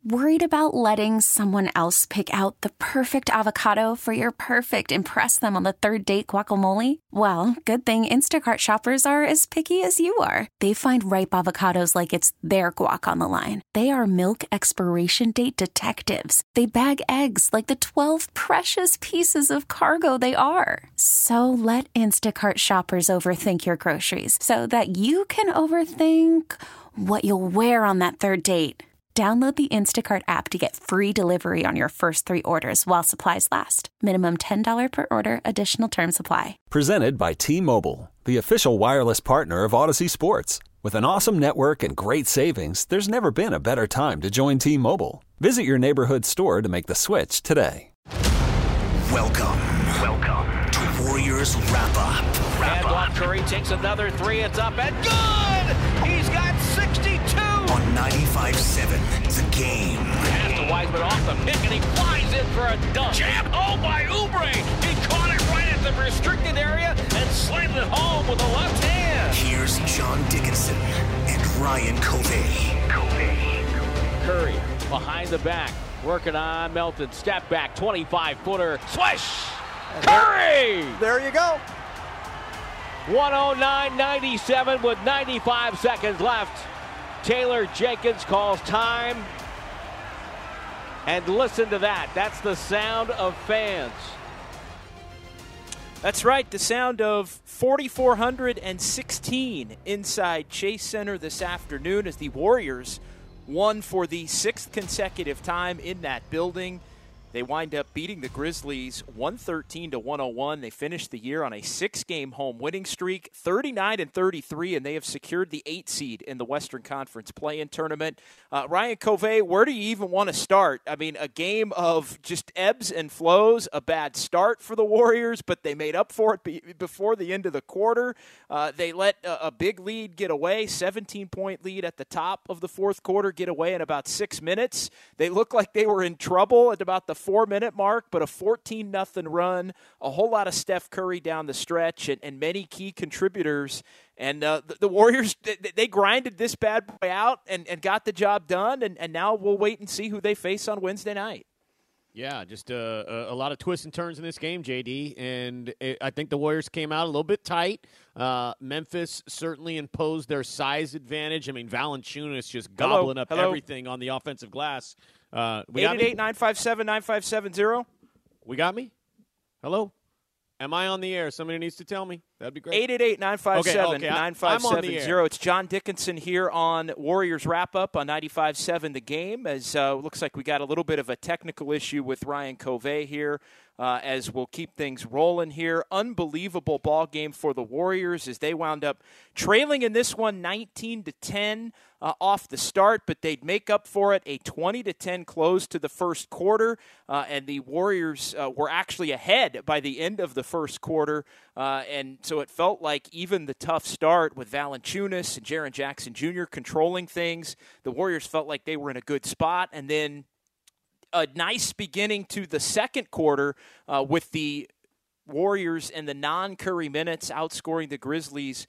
Worried about letting someone else pick out the perfect avocado for your perfect impress them on the third date guacamole? Well, good thing Instacart shoppers are as picky as you are. They find ripe avocados like it's their guac on the line. They are milk expiration date detectives. They bag eggs like the 12 precious pieces of cargo they are. So let Instacart shoppers overthink your groceries so that you can overthink what you'll wear on that third date. Download the Instacart app to get free delivery on your first 3 orders while supplies last. Minimum $10 per order. Additional terms apply. Presented by T-Mobile, the official wireless partner of Odyssey Sports. With an awesome network and great savings, there's never been a better time to join T-Mobile. Visit your neighborhood store to make the switch today. Welcome to Warriors Wrap-Up. Handoff, Curry takes another 3. It's up and good! He's got 62! On 95.7, The Game. Pass to Wiseman off the pick, and he flies in for a dunk. Jam home by Oubre. He caught it right at the restricted area and slammed it home with the left hand. Here's John Dickinson and Ryan Covey. Curry behind the back, working on Melton. Step back, 25-footer. Swish! Curry! There you go. 109.97 with 95 seconds left. Taylor Jenkins calls time. And listen to that. That's the sound of fans. That's right, the sound of 4,416 inside Chase Center this afternoon as the Warriors won for the 6th consecutive time in that building. They wind up beating the Grizzlies 113-101. They finished the year on a 6-game home winning streak, 39-33, and they have secured the 8th seed in the Western Conference play-in tournament. Ryan Covey, where do you even want to start? I mean, a game of just ebbs and flows, a bad start for the Warriors, but they made up for it before the end of the quarter. They let a big lead get away, 17-point lead at the top of the fourth quarter, get away in about 6 minutes. They looked like they were in trouble at about the 4-minute mark, but a 14-0 run, a whole lot of Steph Curry down the stretch, and many key contributors. And the Warriors, they grinded this bad boy out and got the job done, and now we'll wait and see who they face on Wednesday night. Yeah, just a lot of twists and turns in this game, JD, and I think the Warriors came out a little bit tight. Memphis certainly imposed their size advantage. I mean, Valanciunas just gobbling up everything on the offensive glass. 888-957-9570. We got me? Hello? Am I on the air? Somebody needs to tell me. That'd be great. 888-957-9570. It's John Dickinson here on Warriors Wrap-Up on 95.7 The Game. As looks like we got a little bit of a technical issue with Ryan Covey here. As we'll keep things rolling here. Unbelievable ball game for the Warriors as they wound up trailing in this one 19-10 off the start, but they'd make up for it, a 20-10 close to the first quarter, and the Warriors were actually ahead by the end of the first quarter, and so it felt like even the tough start with Valanciunas and Jaren Jackson Jr. controlling things, the Warriors felt like they were in a good spot, and then a nice beginning to the second quarter with the Warriors in the non-Curry minutes outscoring the Grizzlies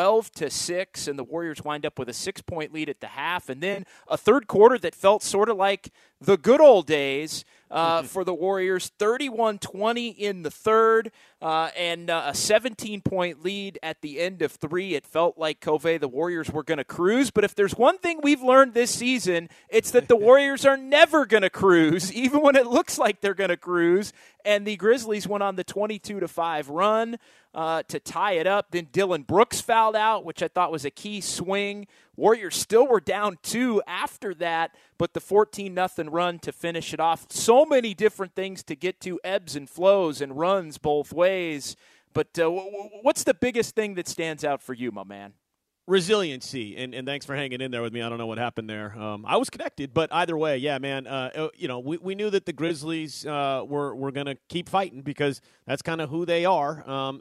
12-6, and the Warriors wind up with a 6-point lead at the half, and then a third quarter that felt sort of like the good old days for the Warriors, 31-20 in the third, and a 17-point lead at the end of 3. It felt like, Covey, the Warriors were going to cruise, but if there's one thing we've learned this season, it's that the Warriors are never going to cruise, even when it looks like they're going to cruise, and the Grizzlies went on the 22-5 run to tie it up. Then Dillon Brooks fouled out, which I thought was a key swing. Warriors still were down 2 after that, but the 14-0 run to finish it off. So many different things to get to, ebbs and flows and runs both ways. But what's the biggest thing that stands out for you, my man? Resiliency, and thanks for hanging in there with me. I don't know what happened there. I was connected, but either way, yeah, man. We knew that the Grizzlies were going to keep fighting because that's kind of who they are.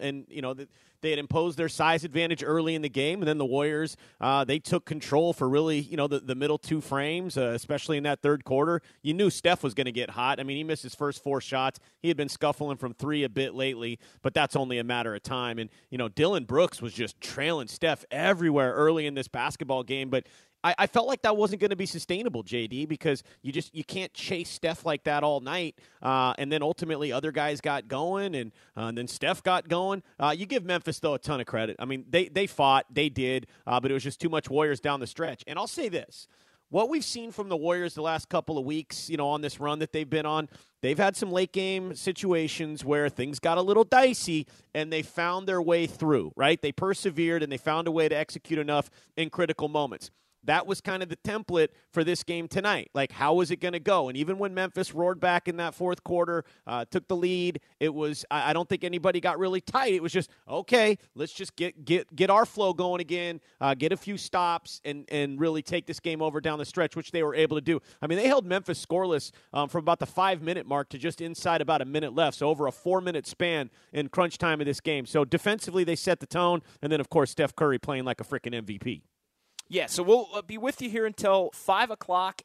They had imposed their size advantage early in the game, and then the Warriors, they took control for really, the middle 2 frames, especially in that third quarter. You knew Steph was going to get hot. I mean, he missed his first 4 shots. He had been scuffling from 3 a bit lately, but that's only a matter of time. And, Dillon Brooks was just trailing Steph everywhere early in this basketball game, but I felt like that wasn't going to be sustainable, JD, because you can't chase Steph like that all night. And then ultimately other guys got going, and then Steph got going. You give Memphis, though, a ton of credit. I mean, they fought, they did, but it was just too much Warriors down the stretch. And I'll say this. What we've seen from the Warriors the last couple of weeks, on this run that they've been on, they've had some late-game situations where things got a little dicey, and they found their way through, right? They persevered, and they found a way to execute enough in critical moments. That was kind of the template for this game tonight. Like, how was it going to go? And even when Memphis roared back in that fourth quarter, took the lead, it was I don't think anybody got really tight. It was just, okay, let's just get our flow going again, get a few stops, and really take this game over down the stretch, which they were able to do. I mean, they held Memphis scoreless from about the 5-minute mark to just inside about a minute left, so over a 4-minute span in crunch time of this game. So defensively, they set the tone, and then, of course, Steph Curry playing like a freaking MVP. Yeah, so we'll be with you here until 5 o'clock,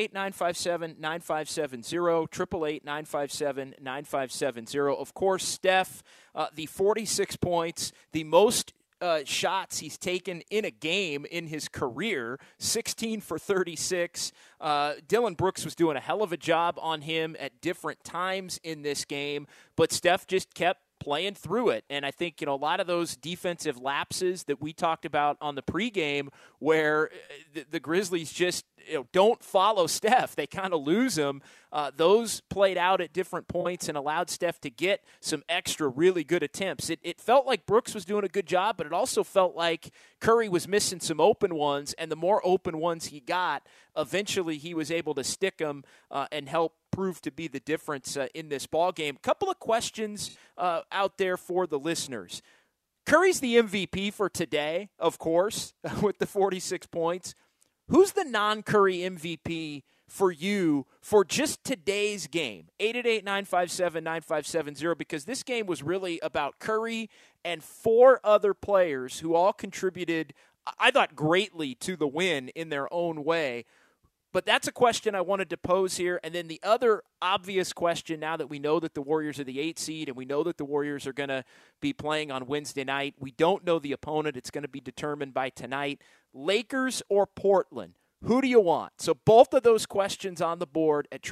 888-957-9570, 888-957-9570. Of course, Steph, the 46 points, the most shots he's taken in a game in his career, 16 for 36. Dylan Brooks was doing a hell of a job on him at different times in this game, but Steph just kept playing through it. And I think, a lot of those defensive lapses that we talked about on the pregame where the Grizzlies just don't follow Steph. They kind of lose him. Those played out at different points and allowed Steph to get some extra really good attempts. It felt like Brooks was doing a good job, but it also felt like Curry was missing some open ones, and the more open ones he got, eventually he was able to stick them and help prove to be the difference in this ball game. Couple of questions out there for the listeners. Curry's the MVP for today, of course, with the 46 points. Who's the non-Curry MVP for you for just today's game? 888-957-9570, because this game was really about Curry and 4 other players who all contributed, I thought, greatly to the win in their own way. But that's a question I wanted to pose here. And then the other obvious question, now that we know that the Warriors are the 8 seed and we know that the Warriors are going to be playing on Wednesday night, we don't know the opponent. It's going to be determined by tonight. Lakers or Portland? Who do you want? So both of those questions on the board at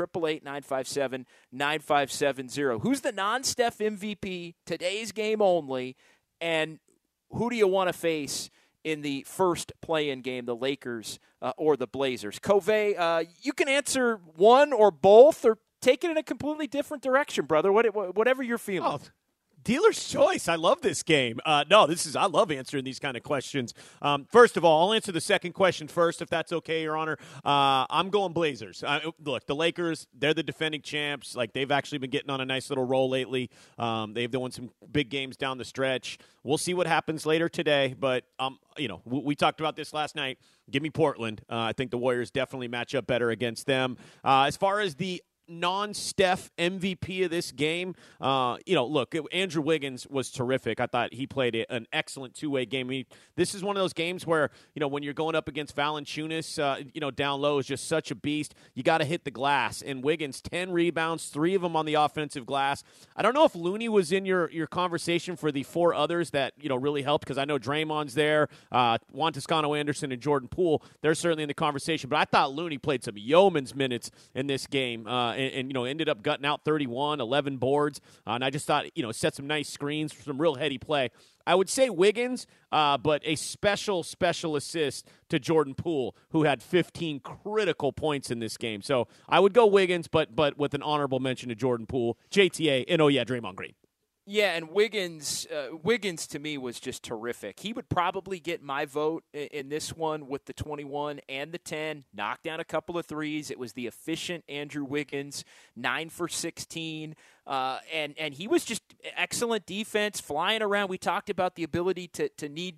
888-957-9570. Who's the non-Steph MVP, today's game only, and who do you want to face in the first play-in game, the Lakers or the Blazers? Covey, you can answer one or both or take it in a completely different direction, brother, whatever you're feeling. Oh, dealer's choice. I love this game. I love answering these kind of questions. First of all, I'll answer the second question first, if that's okay, Your Honor. I'm going Blazers. Look, the Lakers, they're the defending champs. Like, they've actually been getting on a nice little roll lately. They've won some big games down the stretch. We'll see what happens later today, but we talked about this last night. Give me Portland. I think the Warriors definitely match up better against them. As far as the non-Steph MVP of this game, look, Andrew Wiggins was terrific. I thought he played an excellent two-way game. I mean, this is one of those games where, when you're going up against Valanciunas, down low is just such a beast. You got to hit the glass. And Wiggins, 10 rebounds, 3 of them on the offensive glass. I don't know if Looney was in your conversation for the 4 others that, really helped, because I know Draymond's there, Juan Toscano-Anderson and Jordan Poole. They're certainly in the conversation. But I thought Looney played some yeoman's minutes in this game. And ended up gutting out 31, 11 boards. And I just thought, set some nice screens for some real heady play. I would say Wiggins, but a special assist to Jordan Poole, who had 15 critical points in this game. So I would go Wiggins, but with an honorable mention to Jordan Poole, JTA, and Draymond Green. Yeah, and Wiggins to me was just terrific. He would probably get my vote in this one with the 21 and the 10. Knocked down a couple of threes. It was the efficient Andrew Wiggins, 9 for 16. And he was just excellent defense, flying around. We talked about the ability to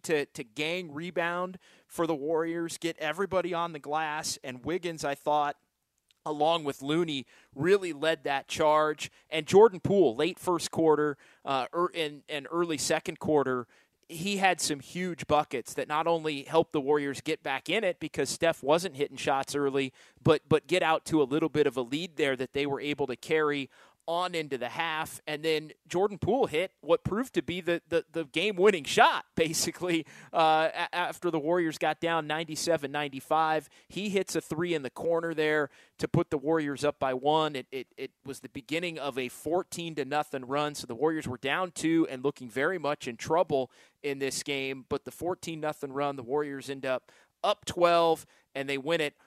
gang rebound for the Warriors, get everybody on the glass. And Wiggins, I thought, along with Looney, really led that charge. And Jordan Poole, late first quarter and early second quarter, he had some huge buckets that not only helped the Warriors get back in it because Steph wasn't hitting shots early, but get out to a little bit of a lead there that they were able to carry on into the half, and then Jordan Poole hit what proved to be the game-winning shot, basically, after the Warriors got down 97-95. He hits a three in the corner there to put the Warriors up by one. It was the beginning of a 14-0 run, so the Warriors were down 2 and looking very much in trouble in this game, but the 14-0 run, the Warriors end up 12, and they win it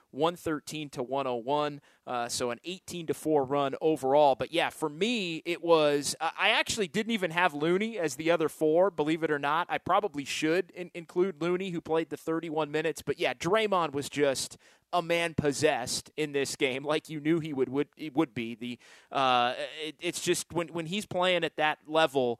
113-101, so an 18-4 run overall. But, yeah, for me, it was I actually didn't even have Looney as the other 4, believe it or not. I probably should include Looney, who played the 31 minutes. But, yeah, Draymond was just a man possessed in this game, like you knew he would be. It's just when he's playing at that level,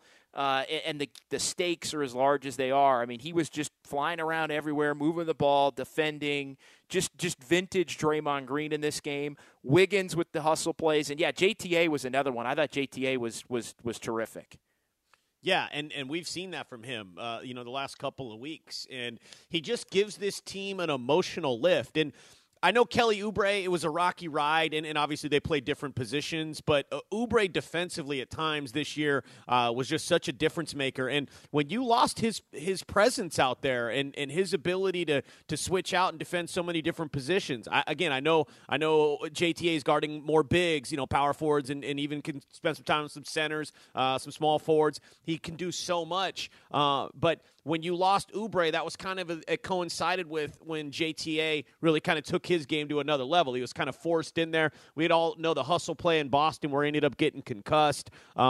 and the stakes are as large as they are. I mean, he was just flying around everywhere, moving the ball, defending, just vintage Draymond Green in this game. Wiggins with the hustle plays, and yeah, JTA was another one. I thought JTA was terrific. Yeah, and we've seen that from him, the last couple of weeks, and he just gives this team an emotional lift. And I know Kelly Oubre, it was a rocky ride, and obviously they played different positions, but Oubre defensively at times this year was just such a difference maker. And when you lost his presence out there and his ability to switch out and defend so many different positions, I know JTA is guarding more bigs, power forwards, and even can spend some time with some centers, some small forwards. He can do so much, but when you lost Oubre, that was kind of it coincided with when JTA really kind of took his game to another level. He was kind of forced in there. We'd all know the hustle play in Boston where he ended up getting concussed.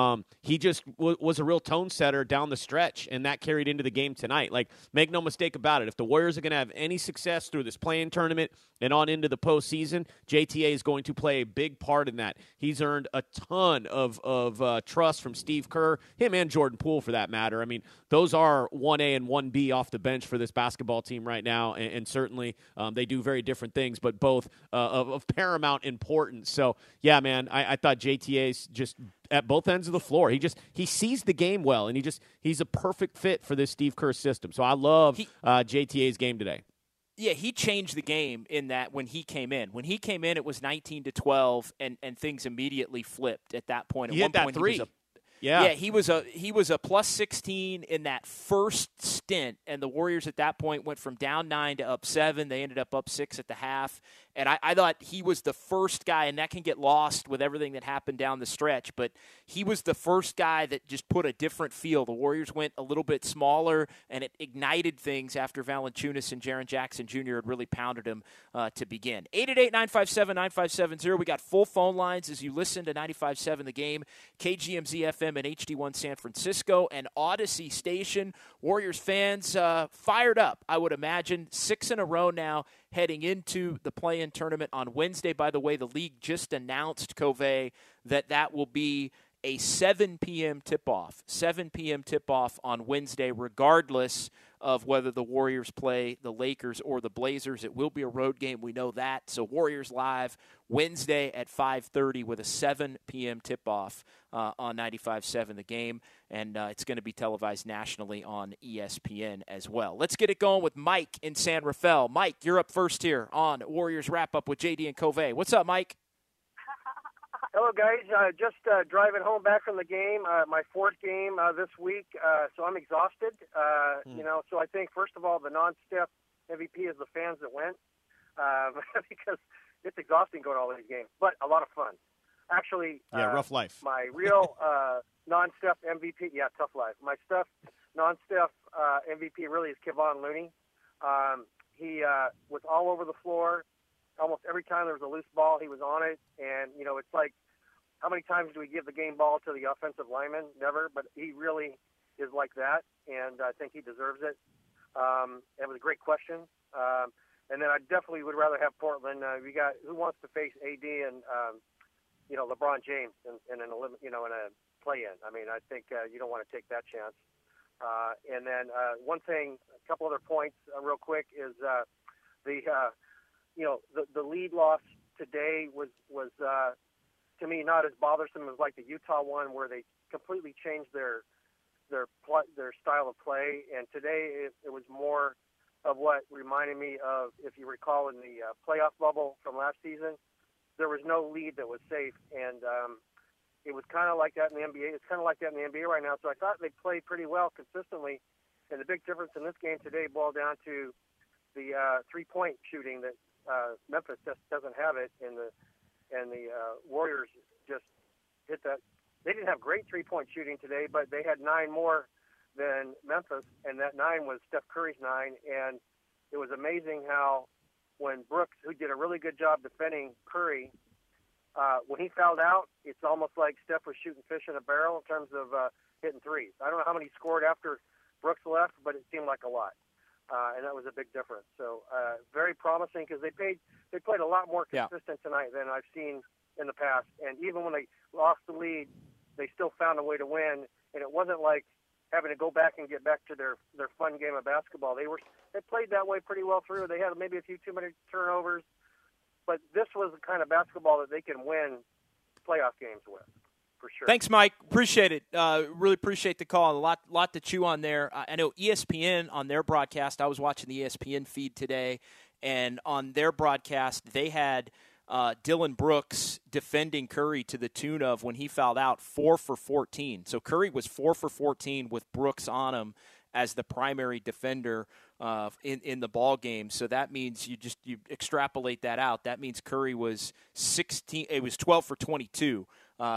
He just was a real tone setter down the stretch, and that carried into the game tonight. Like, make no mistake about it. If the Warriors are going to have any success through this play-in tournament and on into the postseason, JTA is going to play a big part in that. He's earned a ton of trust from Steve Kerr, him and Jordan Poole for that matter. I mean, those are 1A and 1B off the bench for this basketball team right now, and certainly they do very different things, but both of paramount importance. So, yeah, man, I thought JTA's just at both ends of the floor. He sees the game well, and he's a perfect fit for this Steve Kerr system. So I love JTA's game today. Yeah, he changed the game in that when he came in. When he came in, it was 19-12, and things immediately flipped at that point. He hit that three. He was a plus 16 in that first stint, and the Warriors at that point went from down 9 to up 7. They ended up 6 at the half, and I thought he was the first guy, and that can get lost with everything that happened down the stretch, but he was the first guy that just put a different feel. The Warriors went a little bit smaller, and it ignited things after Valanciunas and Jaren Jackson Jr. had really pounded him to begin. 888-957-9570. We got full phone lines as you listen to 95.7 The Game, KGMZ FM and HD1 San Francisco, and Odyssey Station. Warriors fans fired up, I would imagine. 6 in a row now heading into the play-in tournament on Wednesday. By the way, the league just announced, Covey, that will be a 7 p.m. tip-off. 7 p.m. tip-off on Wednesday, regardless of whether the Warriors play the Lakers or the Blazers. It will be a road game. We know that. So Warriors Live Wednesday at 5:30 with a 7 p.m. tip-off on 95.7 The Game. And it's going to be televised nationally on ESPN as well. Let's get it going with Mike in San Rafael. Mike, you're up first here on Warriors Wrap-Up with JD and Covey. What's up, Mike? Hello, guys. Just driving home back from the game, my fourth game this week, so I'm exhausted. So I think, first of all, the non-Steph MVP is the fans that went because it's exhausting going to all these games, but a lot of fun. Actually, rough life. My real non-Steph MVP, tough life. My non-Steph MVP really is Kevon Looney. He was all over the floor. Almost every time there was a loose ball, he was on it. And, it's like, how many times do we give the game ball to the offensive lineman? Never. But he really is like that, and I think he deserves it. It was a great question. And then I definitely would rather have Portland. We got who wants to face AD and, LeBron James in a play-in. I mean, I think you don't want to take that chance. And then one thing, a couple other points real quick is the lead loss today was to me not as bothersome as like the Utah one where they completely changed their style of play. And today it was more of what reminded me of, if you recall, in the playoff bubble from last season, there was no lead that was safe. And it was kind of like that in the NBA. It's kind of like that in the NBA right now. So I thought they played pretty well consistently. And the big difference in this game today boiled down to the three-point shooting that Memphis just doesn't have it, and the Warriors just hit that. They didn't have great three-point shooting today, but they had 9 more than Memphis, and that 9 was Steph Curry's 9. And it was amazing how when Brooks, who did a really good job defending Curry, when he fouled out, it's almost like Steph was shooting fish in a barrel in terms of hitting threes. I don't know how many he scored after Brooks left, but it seemed like a lot, and that was a big difference. So very promising because they played a lot more consistent tonight than I've seen in the past. And even when they lost the lead, they still found a way to win, and it wasn't like having to go back and get back to their fun game of basketball. They played that way pretty well through. They had maybe a few too many turnovers. But this was the kind of basketball that they can win playoff games with, for sure. Thanks, Mike. Appreciate it. Really appreciate the call. A lot to chew on there. I know ESPN on their broadcast, I was watching the ESPN feed today, and on their broadcast they had Dylan Brooks defending Curry to the tune of, when he fouled out, 4 for 14. So Curry was 4 for 14 with Brooks on him as the primary defender in the ball game. So that means you extrapolate that out. That means Curry was 12 for 22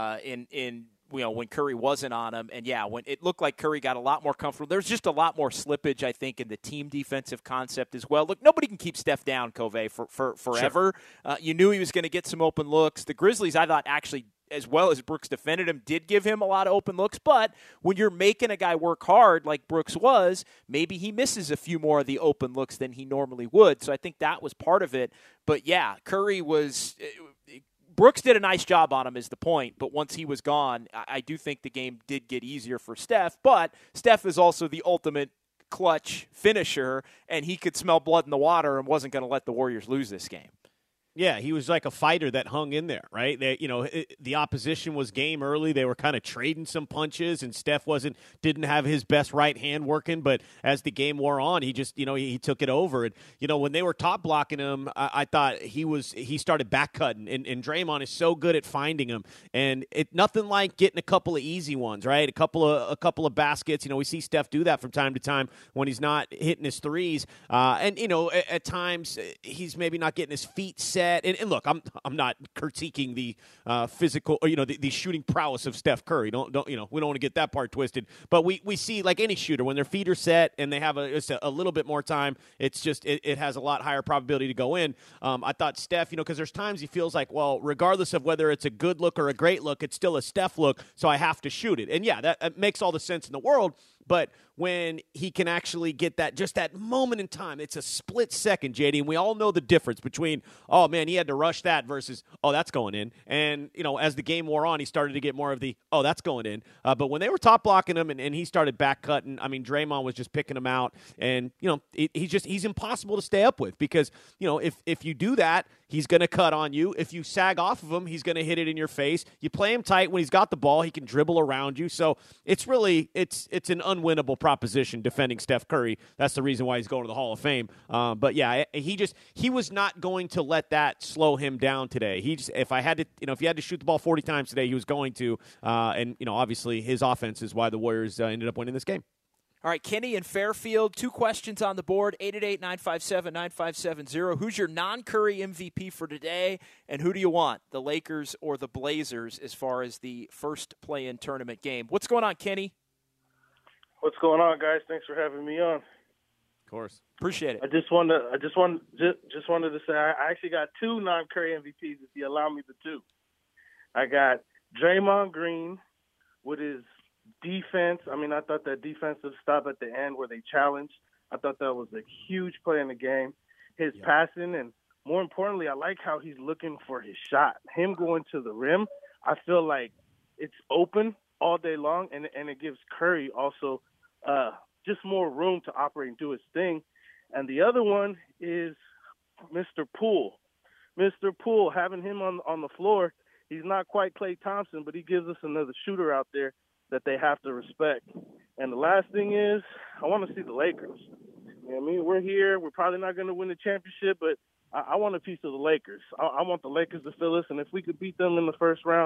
when Curry wasn't on him. And when it looked like Curry got a lot more comfortable. There's just a lot more slippage, I think, in the team defensive concept as well. Look, nobody can keep Steph down, Covey, for forever. Sure. You knew he was going to get some open looks. The Grizzlies, I thought, actually, as well as Brooks defended him, did give him a lot of open looks. But when you're making a guy work hard like Brooks was, maybe he misses a few more of the open looks than he normally would. So I think that was part of it. But, Curry was – Brooks did a nice job on him is the point. But once he was gone, I do think the game did get easier for Steph. But Steph is also the ultimate clutch finisher, and he could smell blood in the water and wasn't going to let the Warriors lose this game. Yeah, he was like a fighter that hung in there, right? The opposition was game early. They were kind of trading some punches, and Steph didn't have his best right hand working. But as the game wore on, he just, he took it over. And when they were top blocking him, I thought he started back cutting, and Draymond is so good at finding him. And nothing like getting a couple of easy ones, right? A couple of baskets. We see Steph do that from time to time when he's not hitting his threes. At times he's maybe not getting his feet set. And look, I'm not critiquing the physical, or the shooting prowess of Steph Curry. Don't we don't want to get that part twisted. But we see, like any shooter, when their feet are set and they have a little bit more time, it's just it has a lot higher probability to go in. I thought Steph, because there's times he feels like, well, regardless of whether it's a good look or a great look, it's still a Steph look, so I have to shoot it. And that makes all the sense in the world. But when he can actually get that moment in time, it's a split second, JD, and we all know the difference between, oh, man, he had to rush that versus, oh, that's going in. And, as the game wore on, he started to get more of the, oh, that's going in. But when they were top blocking him and he started back cutting, Draymond was just picking him out. And, he's impossible to stay up with because, if you do that, he's going to cut on you. If you sag off of him, he's going to hit it in your face. You play him tight when he's got the ball, he can dribble around you. So it's really it's an unwinnable proposition defending Steph Curry. That's the reason why he's going to the Hall of Fame. He was not going to let that slow him down today. If he had to shoot the ball 40 times today, he was going to. Obviously his offense is why the Warriors ended up winning this game. All right, Kenny in Fairfield, 2 questions on the board, 888-957-9570. Who's your non-Curry MVP for today, and who do you want, the Lakers or the Blazers, as far as the first play-in tournament game? What's going on, Kenny? What's going on, guys? Thanks for having me on. Of course. Appreciate it. I just wanted to say I actually got 2 non-Curry MVPs, if you allow me the 2. I got Draymond Green with his defense. I thought that defensive stop at the end where they challenged, I thought that was a huge play in the game. His passing, and more importantly, I like how he's looking for his shot. Him going to the rim, I feel like it's open all day long, and it gives Curry also just more room to operate and do his thing. And the other one is Mr. Poole. Mr. Poole, having him on the floor, he's not quite Klay Thompson, but he gives us another shooter out there that they have to respect. And the last thing is, I want to see the Lakers. We're here. We're probably not going to win the championship, but I want a piece of the Lakers. I want the Lakers to fill us, and if we could beat them in the first round,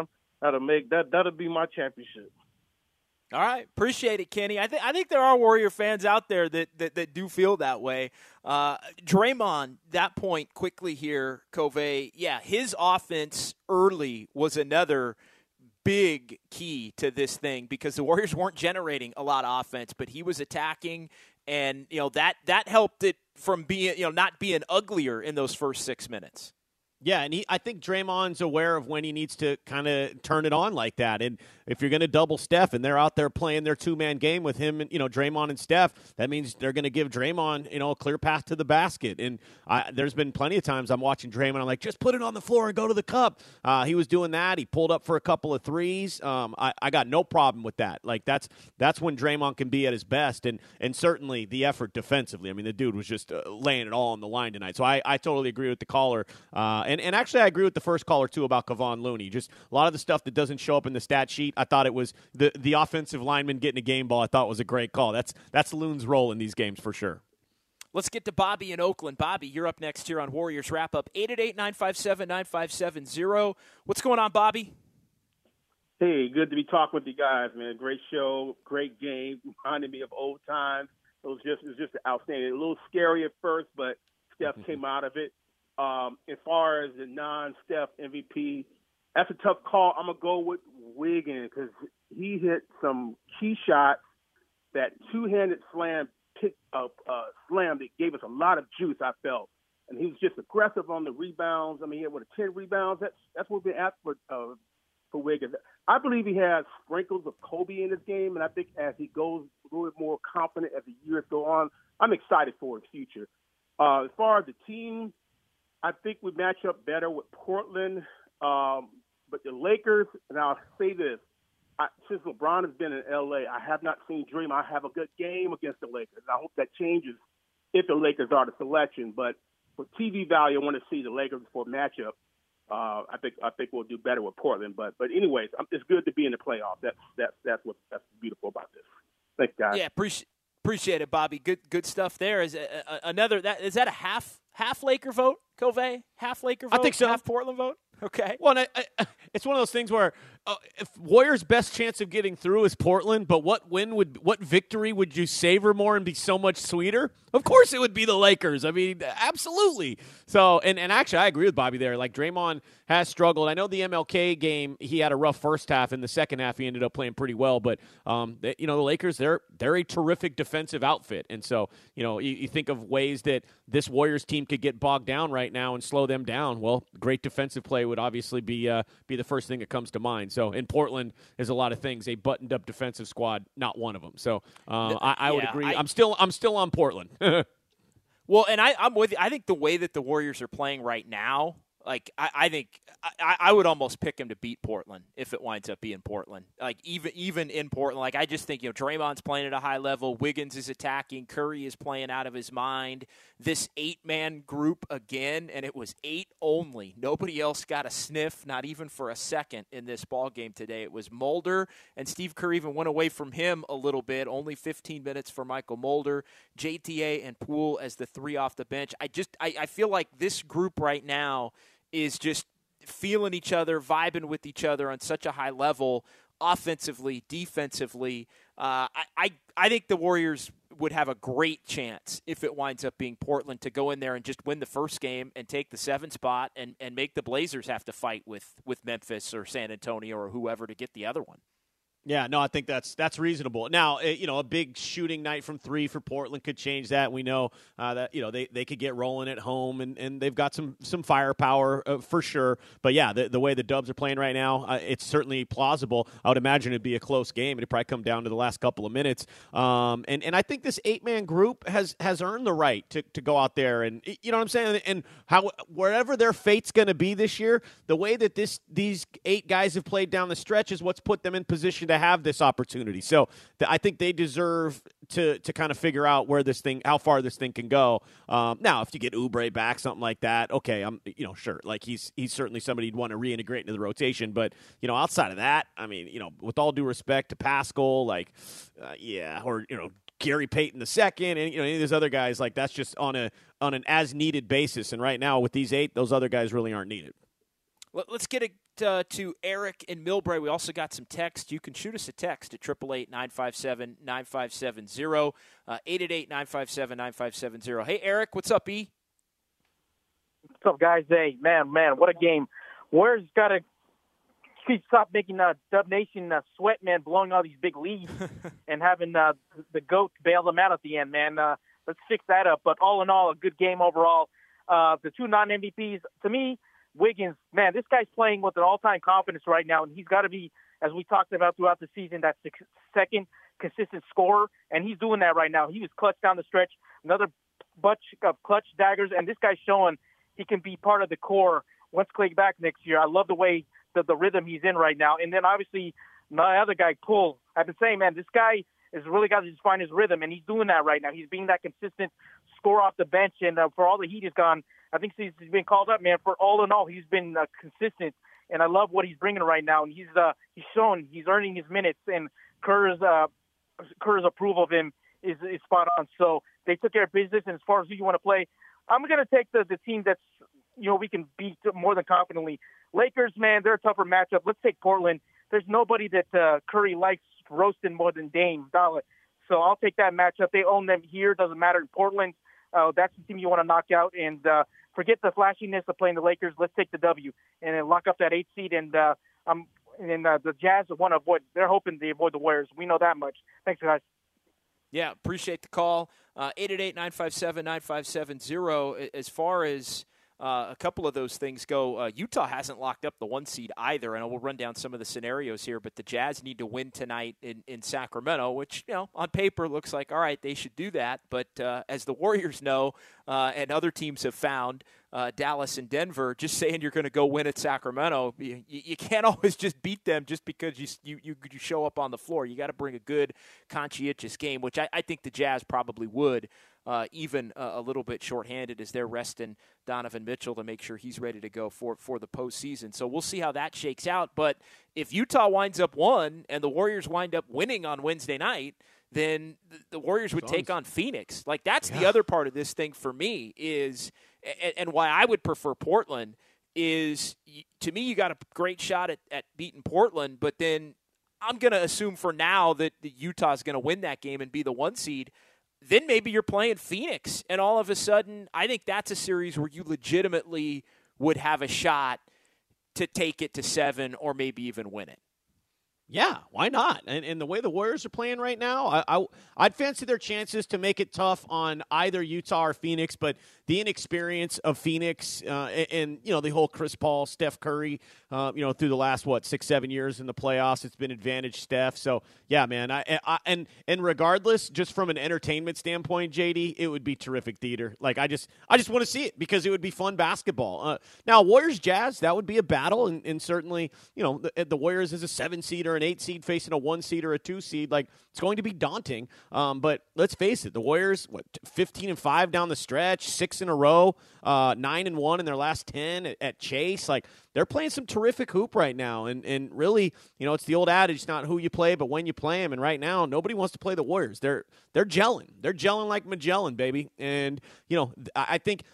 That'll be my championship. All right, appreciate it, Kenny. I think there are Warrior fans out there that do feel that way. Draymond, that point quickly here, Covey. Yeah, his offense early was another big key to this thing because the Warriors weren't generating a lot of offense, but he was attacking, and that helped it from being not being uglier in those first 6 minutes. Yeah, and I think Draymond's aware of when he needs to kind of turn it on like that. And if you're going to double Steph and they're out there playing their two-man game with him and, Draymond and Steph, that means they're going to give Draymond, a clear path to the basket. And there's been plenty of times I'm watching Draymond, I'm like, just put it on the floor and go to the cup. He was doing that. He pulled up for a couple of threes. I got no problem with that. Like, that's when Draymond can be at his best. And certainly the effort defensively. I mean, the dude was just laying it all on the line tonight. So I totally agree with the caller. And actually, I agree with the first caller, too, about Kevon Looney. Just a lot of the stuff that doesn't show up in the stat sheet, I thought it was the offensive lineman getting a game ball. I thought was a great call. That's Loon's role in these games for sure. Let's get to Bobby in Oakland. Bobby, you're up next here on Warriors Wrap-Up. 888-957-9570. What's going on, Bobby? Hey, good to be talking with you guys, man. Great show, great game. Reminded me of old times. It was just outstanding. A little scary at first, but Steph came out of it. As far as the non-Steph MVP, that's a tough call. I'm going to go with Wiggins because he hit some key shots. That two-handed slam that gave us a lot of juice, I felt. And he was just aggressive on the rebounds. I mean, he had 10 rebounds. That's what we asked for Wiggins. I believe he has sprinkles of Kobe in his game, and I think as he goes a little bit more confident as the years go on, I'm excited for his future. As far as the team, I think we match up better with Portland, but the Lakers, and I'll say this, since LeBron has been in L.A., I have not seen Draymond have a good game against the Lakers. I hope that changes if the Lakers are the selection. But for TV value, I want to see the Lakers for a matchup. I think we'll do better with Portland. But anyways, it's good to be in the playoffs. That's beautiful about this. Thanks, guys. Yeah, appreciate it, Bobby. Good stuff there. Is that a half Laker vote, Covey? Half Laker vote? I think so. Half Portland vote? Okay. Well, it's one of those things where if Warriors' best chance of getting through is Portland, but what victory would you savor more and be so much sweeter? Of course it would be the Lakers. I mean, absolutely. So, and actually, I agree with Bobby there. Like, Draymond has struggled. I know the MLK game, he had a rough first half. In the second half, he ended up playing pretty well. But, the Lakers, they're a terrific defensive outfit. And so, you think of ways that this Warriors team could get bogged down right now and slow them down. Well, great defensive play would obviously be the first thing that comes to mind. So in Portland is a lot of things. A buttoned-up defensive squad, not one of them. So I would agree. I'm still on Portland. Well, and I'm with you. I think the way that the Warriors are playing right now, like I think I would almost pick him to beat Portland if it winds up being Portland. Like even in Portland, like I just think Draymond's playing at a high level. Wiggins is attacking. Curry is playing out of his mind. This 8-man group again, and it was 8 only. Nobody else got a sniff, not even for a second in this ball game today. It was Mulder, and Steve Kerr even went away from him a little bit. Only 15 minutes for Michael Mulder. JTA and Poole as the 3 off the bench. I feel like this group right now is just feeling each other, vibing with each other on such a high level, offensively, defensively. I think the Warriors would have a great chance if it winds up being Portland to go in there and just win the first game and take the 7 spot and make the Blazers have to fight with Memphis or San Antonio or whoever to get the other one. Yeah, no, I think that's reasonable. Now, a big shooting night from 3 for Portland could change that. We know that they could get rolling at home, and they've got some firepower for sure. But yeah, the way the Dubs are playing right now, it's certainly plausible. I would imagine it'd be a close game. It'd probably come down to the last couple of minutes. And I think this 8-man group has earned the right to go out there and you know what I'm saying. And wherever their fate's going to be this year, the way that these 8 guys have played down the stretch is what's put them in position to have this opportunity. So I think they deserve to kind of figure out how far this thing can go. Now, if you get Oubre back, something like that, okay, I'm sure. Like he's certainly somebody you'd want to reintegrate into the rotation. But outside of that, I mean, with all due respect to Pascal, or Gary Payton II, and any of those other guys, like that's just on an as needed basis. And right now with these 8, those other guys really aren't needed. Let's get to Eric in Millbrae. We also got some text. You can shoot us a text at 888-957-9570, 888-957-9570. Hey, Eric, what's up, E? What's up, guys? Hey, man, what a game. Warriors got to stop making Dub Nation sweat, man, blowing all these big leads and having the GOAT bail them out at the end, man. Let's fix that up. But all in all, a good game overall. The two non-MVPs, to me, Wiggins, man, this guy's playing with an all-time confidence right now, and he's got to be, as we talked about throughout the season, that second consistent scorer, and he's doing that right now. He was clutch down the stretch, another bunch of clutch daggers, and this guy's showing he can be part of the core once Clay's back next year. I love the way the rhythm he's in right now. And then obviously my other guy, Poole, I've been saying, man, this guy has really got to just find his rhythm, and he's doing that right now. He's being that consistent scorer off the bench, and for all the heat he's gone, I think he's been called up, man. For all in all, he's been consistent, and I love what he's bringing right now. And he's shown he's earning his minutes, and Kerr's approval of him is spot on. So they took care of business. And as far as who you want to play, I'm going to take the team that's we can beat more than confidently. Lakers, man, they're a tougher matchup. Let's take Portland. There's nobody that Curry likes roasting more than Dame Dollar. So I'll take that matchup. They own them here. Doesn't matter in Portland. That's the team you want to knock out. And forget the flashiness of playing the Lakers. Let's take the W and then lock up that 8 seed. And the Jazz want to avoid. They're hoping they avoid the Warriors. We know that much. Thanks, guys. Yeah, appreciate the call. 888-957-9570. As far as a couple of those things go, Utah hasn't locked up the 1 seed either. And we'll run down some of the scenarios here, but the Jazz need to win tonight in Sacramento, which, on paper looks like, all right, they should do that. But as the Warriors know, and other teams have found, Dallas and Denver, just saying you're going to go win at Sacramento, you can't always just beat them just because you show up on the floor. You got to bring a good, conscientious game, which I think the Jazz probably would. Even a little bit shorthanded as they're resting Donovan Mitchell to make sure he's ready to go for the postseason. So we'll see how that shakes out. But if Utah winds up 1 and the Warriors wind up winning on Wednesday night, then the Warriors would take on Phoenix. Like, that's the other part of this thing for me is, and why I would prefer Portland is, to me, you got a great shot at beating Portland, but then I'm going to assume for now that Utah is going to win that game and be the 1 seed. Then maybe you're playing Phoenix, and all of a sudden, I think that's a series where you legitimately would have a shot to take it to 7 or maybe even win it. Yeah, why not? And the way the Warriors are playing right now, I'd fancy their chances to make it tough on either Utah or Phoenix, but the inexperience of Phoenix and the whole Chris Paul, Steph Curry, through the last, 6-7 years in the playoffs, it's been advantage Steph. So, yeah, man, and regardless, just from an entertainment standpoint, JD, it would be terrific theater. Like, I just want to see it because it would be fun basketball. Now, Warriors-Jazz, that would be a battle, and certainly, the Warriors as a 7 seed or an 8 seed facing a 1 seed or a 2 seed, like, it's going to be daunting. But let's face it, the Warriors, 15-5 down the stretch, 6 in a row, 9-1 in their last 10 at Chase. Like, they're playing some terrific hoop right now. And really, it's the old adage, it's not who you play, but when you play them. And right now, nobody wants to play the Warriors. They're gelling. They're gelling like Magellan, baby. And, I think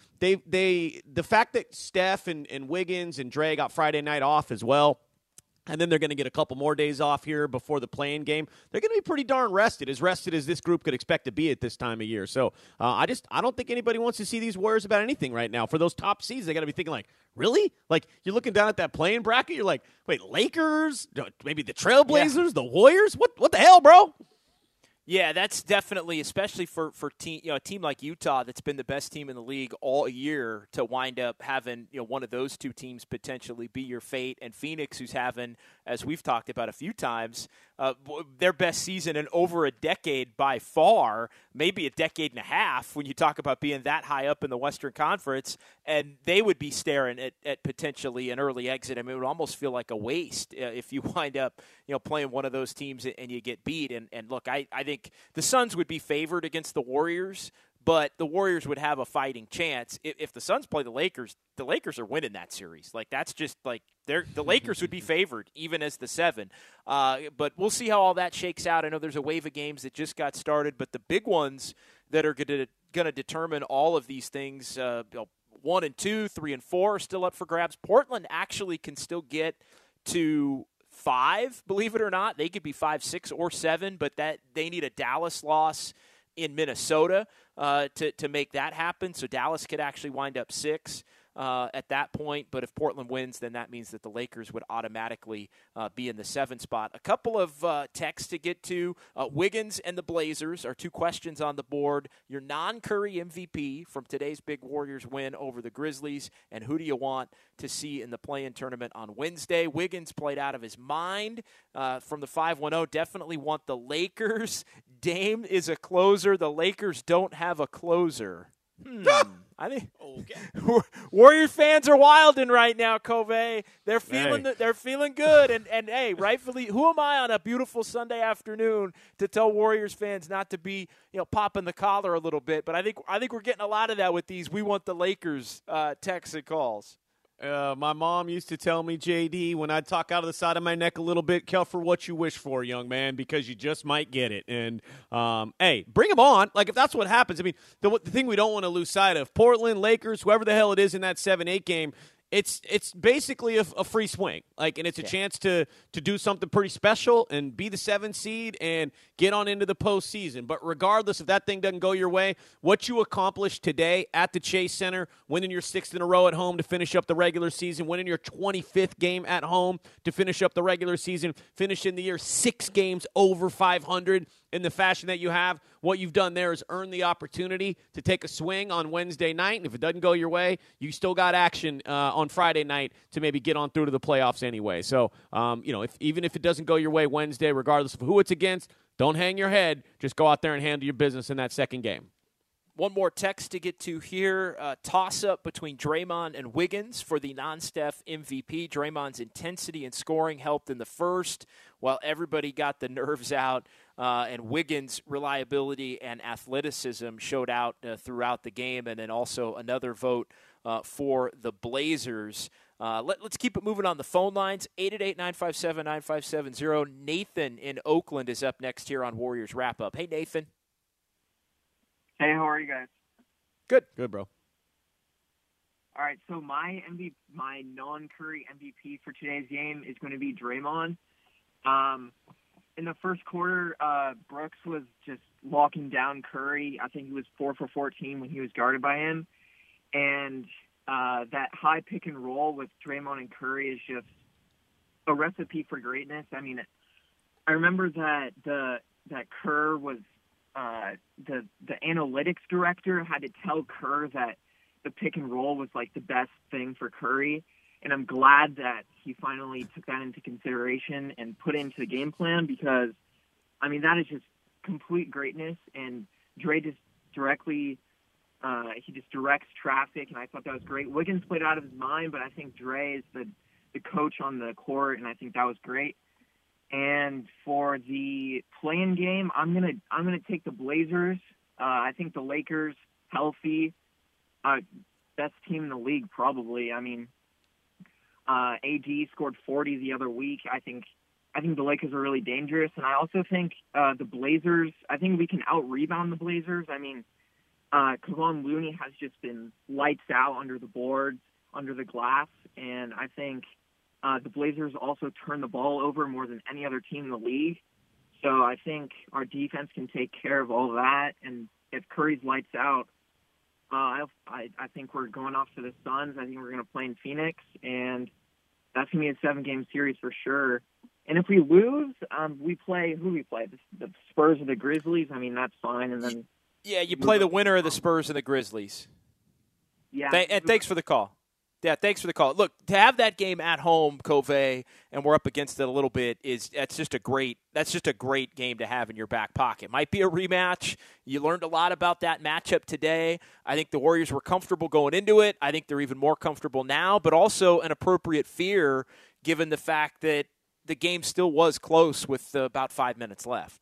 the fact that Steph and Wiggins and Dre got Friday night off as well, and then they're going to get a couple more days off here before the play-in game. They're going to be pretty darn rested as this group could expect to be at this time of year. So I don't think anybody wants to see these Warriors about anything right now. For those top seeds, they got to be thinking like, really? Like, you're looking down at that play-in bracket, you're like, wait, Lakers, maybe the Trailblazers, the Warriors? What the hell, bro? Yeah, that's definitely, especially for a team like Utah that's been the best team in the league all year, to wind up having one of those two teams potentially be your fate, and Phoenix, who's having, as we've talked about a few times, their best season in over a decade by far, maybe a decade and a half when you talk about being that high up in the Western Conference, and they would be staring at potentially an early exit. I mean, it would almost feel like a waste if you wind up playing one of those teams and you get beat. And look, I think the Suns would be favored against the Warriors, but the Warriors would have a fighting chance. If the Suns play the Lakers are winning that series. Like, that's just like the Lakers would be favored even as the 7. But we'll see how all that shakes out. I know there's a wave of games that just got started, but the big ones that are going to determine all of these things, 1 and 2, 3 and 4 are still up for grabs. Portland actually can still get to 5, believe it or not. They could be 5, 6, or 7, but that they need a Dallas loss in Minnesota to make that happen. So Dallas could actually wind up 6 at that point. But if Portland wins, then that means that the Lakers would automatically be in the 7 spot. A couple of texts to get to. Wiggins and the Blazers are 2 questions on the board. Your non-Curry MVP from today's big Warriors win over the Grizzlies, and who do you want to see in the play-in tournament on Wednesday? Wiggins played out of his mind from the 5-1-0. Definitely want the Lakers. Dame is a closer. The Lakers don't have a closer. I think Warrior fans are wilding right now, Covey. They're feeling they're feeling good, and hey, rightfully, who am I on a beautiful Sunday afternoon to tell Warriors fans not to be popping the collar a little bit? But I think we're getting a lot of that with these "We want the Lakers" texts and calls. My mom used to tell me, JD, when I'd talk out of the side of my neck a little bit, for what you wish for, young man, because you just might get it. And, hey, bring them on. Like, if that's what happens, I mean, the thing we don't want to lose sight of, Portland, Lakers, whoever the hell it is in that 7-8 game, it's basically a free swing. Like, and it's a chance to do something pretty special and be the 7th seed and get on into the postseason. But regardless if that thing doesn't go your way, what you accomplished today at the Chase Center, winning your 6th in a row at home to finish up the regular season, winning your 25th game at home to finish up the regular season, finishing the year 6 games over 500 in the fashion that you have, what you've done there is earn the opportunity to take a swing on Wednesday night. And if it doesn't go your way, you still got action on Friday night to maybe get on through to the playoffs anyway. So, even if it doesn't go your way Wednesday, regardless of who it's against, don't hang your head. Just go out there and handle your business in that second game. One more text to get to here. Toss-up between Draymond and Wiggins for the non-Steph MVP. Draymond's intensity and scoring helped in the first, while everybody got the nerves out. And Wiggins' reliability and athleticism showed out throughout the game. And then also another vote for the Blazers. Let's keep it moving on the phone lines. 888-957-9570. Nathan in Oakland is up next here on Warriors Wrap-Up. Hey, Nathan. Hey, how are you guys? Good. Good, bro. All right, so my non-Curry MVP for today's game is going to be Draymond. In the first quarter, Brooks was just locking down Curry. I think he was 4 for 14 when he was guarded by him. And that high pick and roll with Draymond and Curry is just a recipe for greatness. I mean, I remember that Kerr was the analytics director had to tell Kerr that the pick and roll was like the best thing for Curry. And I'm glad that he finally took that into consideration and put it into the game plan because, I mean, that is just complete greatness. And Dre just directly, he just directs traffic, and I thought that was great. Wiggins played out of his mind, but I think Dre is the coach on the court, and I think that was great. And for the play-in game, I'm gonna take the Blazers. I think the Lakers healthy, best team in the league probably. I mean, AD scored 40 the other week. I think the Lakers are really dangerous, and I also think the Blazers. I think we can out-rebound the Blazers. I mean, Kevon Looney has just been lights out under the boards, under the glass, and I think the Blazers also turn the ball over more than any other team in the league. So I think our defense can take care of all that, and if Curry's lights out, I think we're going off to the Suns. I think we're going to play in Phoenix, and that's going to be a 7-game series for sure. And if we lose, we play who we play, the Spurs or the Grizzlies. I mean, that's fine. And then you play the winner of the Spurs and the Grizzlies. Yeah. And thanks for the call. Yeah, thanks for the call. Look, to have that game at home, Covey, and we're up against it a little bit, that's just a great game to have in your back pocket. Might be a rematch. You learned a lot about that matchup today. I think the Warriors were comfortable going into it. I think they're even more comfortable now, but also an appropriate fear given the fact that the game still was close with about 5 minutes left.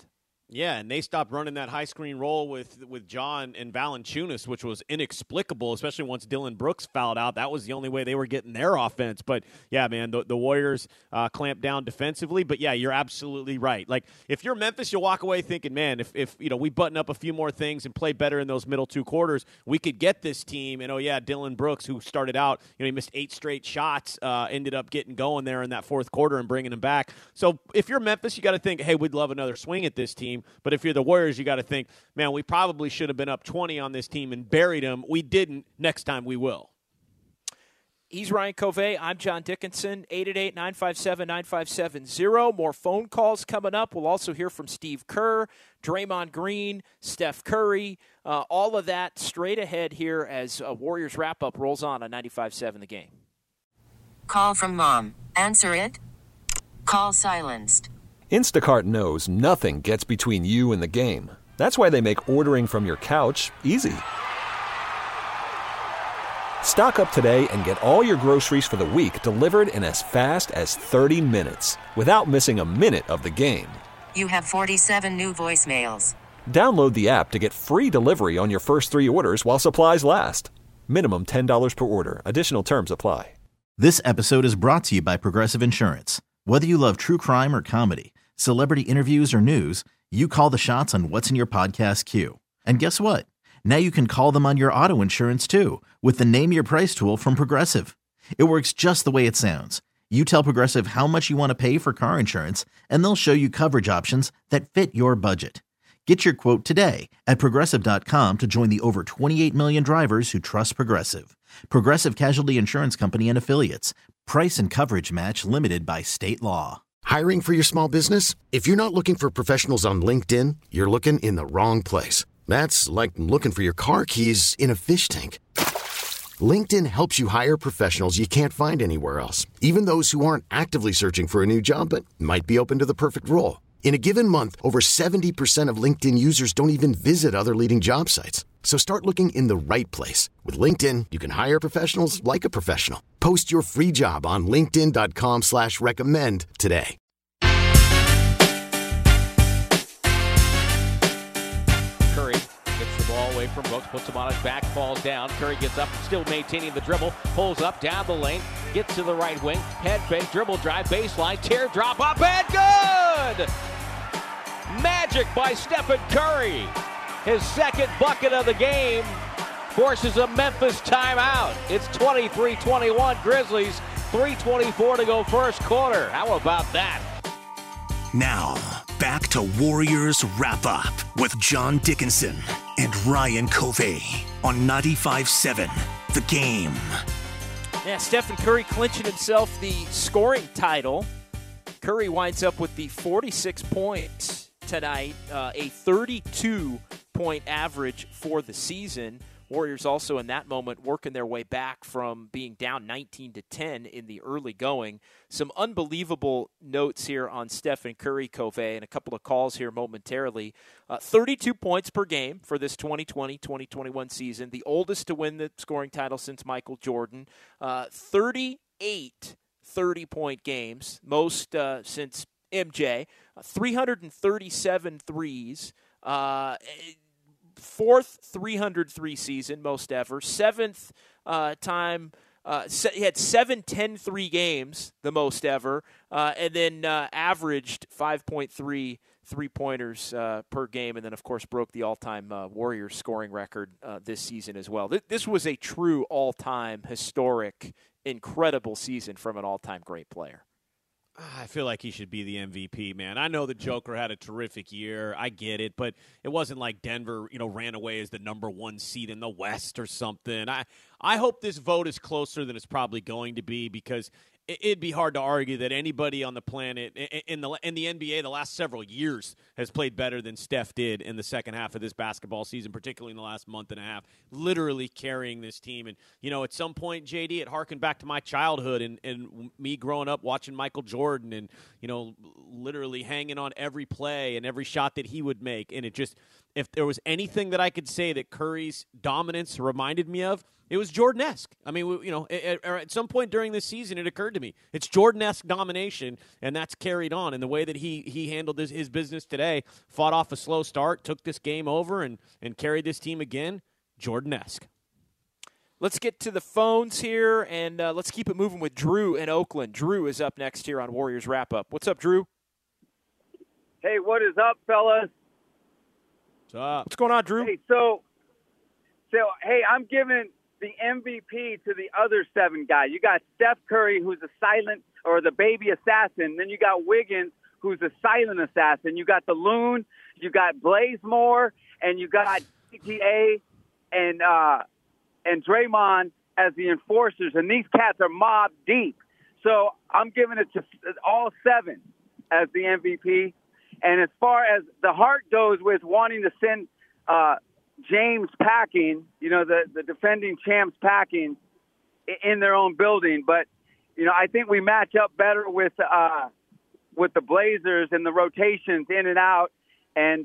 Yeah, and they stopped running that high screen roll with John and Valanciunas, which was inexplicable, especially once Dillon Brooks fouled out. That was the only way they were getting their offense. But, yeah, man, the Warriors clamped down defensively. But, yeah, you're absolutely right. Like, if you're Memphis, you'll walk away thinking, man, if we button up a few more things and play better in those middle two quarters, we could get this team. And, oh, yeah, Dillon Brooks, who started out, he missed 8 straight shots, ended up getting going there in that fourth quarter and bringing them back. So if you're Memphis, you got to think, hey, we'd love another swing at this team. But if you're the Warriors, you got to think, man, we probably should have been up 20 on this team and buried them. We didn't. Next time we will. He's Ryan Covey. I'm John Dickinson. 888-957-9570. More phone calls coming up. We'll also hear from Steve Kerr, Draymond Green, Steph Curry. All of that straight ahead here as Warriors wrap-up rolls on 95.7 The Game. Call from mom. Answer it. Call silenced. Instacart knows nothing gets between you and the game. That's why they make ordering from your couch easy. Stock up today and get all your groceries for the week delivered in as fast as 30 minutes without missing a minute of the game. You have 47 new voicemails. Download the app to get free delivery on your first 3 orders while supplies last. Minimum $10 per order. Additional terms apply. This episode is brought to you by Progressive Insurance. Whether you love true crime or comedy, celebrity interviews or news, you call the shots on what's in your podcast queue. And guess what? Now you can call them on your auto insurance too with the Name Your Price tool from Progressive. It works just the way it sounds. You tell Progressive how much you want to pay for car insurance, and they'll show you coverage options that fit your budget. Get your quote today at Progressive.com to join the over 28 million drivers who trust Progressive. Progressive Casualty Insurance Company and Affiliates. Price and coverage match limited by state law. Hiring for your small business? If you're not looking for professionals on LinkedIn, you're looking in the wrong place. That's like looking for your car keys in a fish tank. LinkedIn helps you hire professionals you can't find anywhere else, even those who aren't actively searching for a new job but might be open to the perfect role. In a given month, over 70% of LinkedIn users don't even visit other leading job sites. So start looking in the right place. With LinkedIn, you can hire professionals like a professional. Post your free job on linkedin.com/recommend today. Curry gets the ball away from Brooks, puts him on his back, falls down. Curry gets up, still maintaining the dribble, pulls up, down the lane, gets to the right wing, head fake, dribble drive, baseline, teardrop, up and good! Magic by Stephen Curry. His second bucket of the game forces a Memphis timeout. It's 23-21 Grizzlies, 3:24 to go first quarter. How about that? Now, back to Warriors Wrap-Up with John Dickinson and Ryan Covey on 95.7 The Game. Yeah, Stephen Curry clinching himself the scoring title. Curry winds up with the 46 points tonight, a 32-point average for the season. Warriors also in that moment working their way back from being down 19-10 in the early going. Some unbelievable notes here on Stephen Curry, Covey, and a couple of calls here momentarily. 32 points per game for this 2020-2021 season, the oldest to win the scoring title since Michael Jordan. 38 30-point games, most since MJ. 337 threes. Fourth 303 season, most ever. Seventh time, he had 7 10-3 games, the most ever, and then averaged 5.3 three-pointers per game, and then, of course, broke the all-time Warriors scoring record this season as well. This was a true all-time, historic, incredible season from an all-time great player. I feel like he should be the MVP, man. I know the Joker had a terrific year. I get it, but it wasn't like Denver, ran away as the number 1 seed in the West or something. I hope this vote is closer than it's probably going to be, because it'd be hard to argue that anybody on the planet in the NBA the last several years has played better than Steph did in the second half of this basketball season, particularly in the last month and a half, literally carrying this team. And, at some point, JD, it harkened back to my childhood and me growing up watching Michael Jordan and, literally hanging on every play and every shot that he would make. And if there was anything that I could say that Curry's dominance reminded me of, it was Jordan-esque. I mean, at some point during this season, it occurred to me it's Jordan-esque domination, and that's carried on in the way that he handled his business today. Fought off a slow start, took this game over, and carried this team again. Jordan-esque. Let's get to the phones here, and let's keep it moving with Drew in Oakland. Drew is up next here on Warriors Wrap-Up. What's up, Drew? Hey, what is up, fellas? What's up? What's going on, Drew? Hey, so hey, I'm giving the MVP to the other 7 guys. You got Steph Curry, who's a silent or the baby assassin. Then you got Wiggins, who's a silent assassin. You got the Loon, you got Blazemore, and you got CTA and Draymond as the enforcers. And these cats are mob deep. So I'm giving it to all 7 as the MVP. And as far as the heart goes with wanting to send James packing, the defending champs packing in their own building. But, I think we match up better with the Blazers and the rotations in and out. And,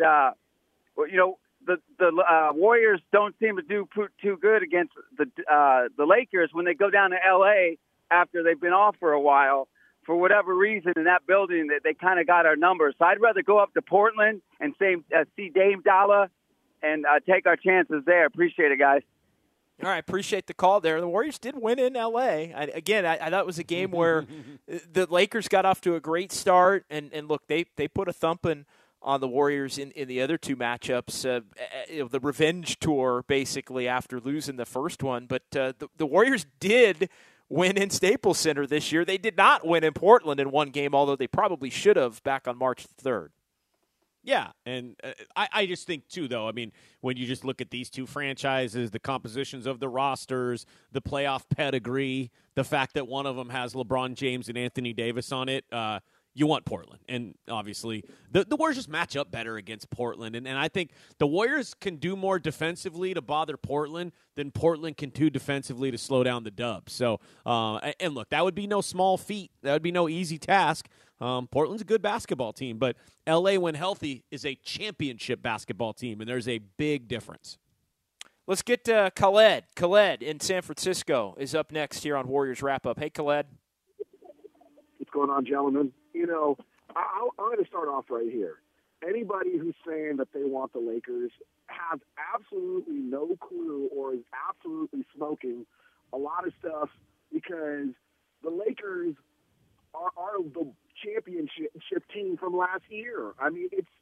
the Warriors don't seem to do too good against the Lakers when they go down to L.A. after they've been off for a while. For whatever reason, in that building, they kind of got our numbers. So I'd rather go up to Portland and see Dame Dalla and take our chances there. Appreciate it, guys. All right, appreciate the call there. The Warriors did win in L.A. I thought it was a game where the Lakers got off to a great start. And look, they put a thumping on the Warriors in the other 2 matchups, the revenge tour, basically, after losing the first one. But the Warriors did win in Staples Center this year. They did not win in Portland in one game, although they probably should have back on March 3rd. Yeah, and I just think, too, though, I mean, when you just look at these 2 franchises, the compositions of the rosters, the playoff pedigree, the fact that one of them has LeBron James and Anthony Davis on it, you want Portland. And obviously, the Warriors just match up better against Portland. And I think the Warriors can do more defensively to bother Portland than Portland can do defensively to slow down the Dubs. So, and look, that would be no small feat. That would be no easy task. Portland's a good basketball team, but L.A., when healthy, is a championship basketball team, and there's a big difference. Let's get to Khaled. Khaled in San Francisco is up next here on Warriors Wrap-Up. Hey, Khaled. What's going on, gentlemen? I'm going to start off right here. Anybody who's saying that they want the Lakers has absolutely no clue or is absolutely smoking a lot of stuff, because the Lakers are the championship team from last year. I mean, it's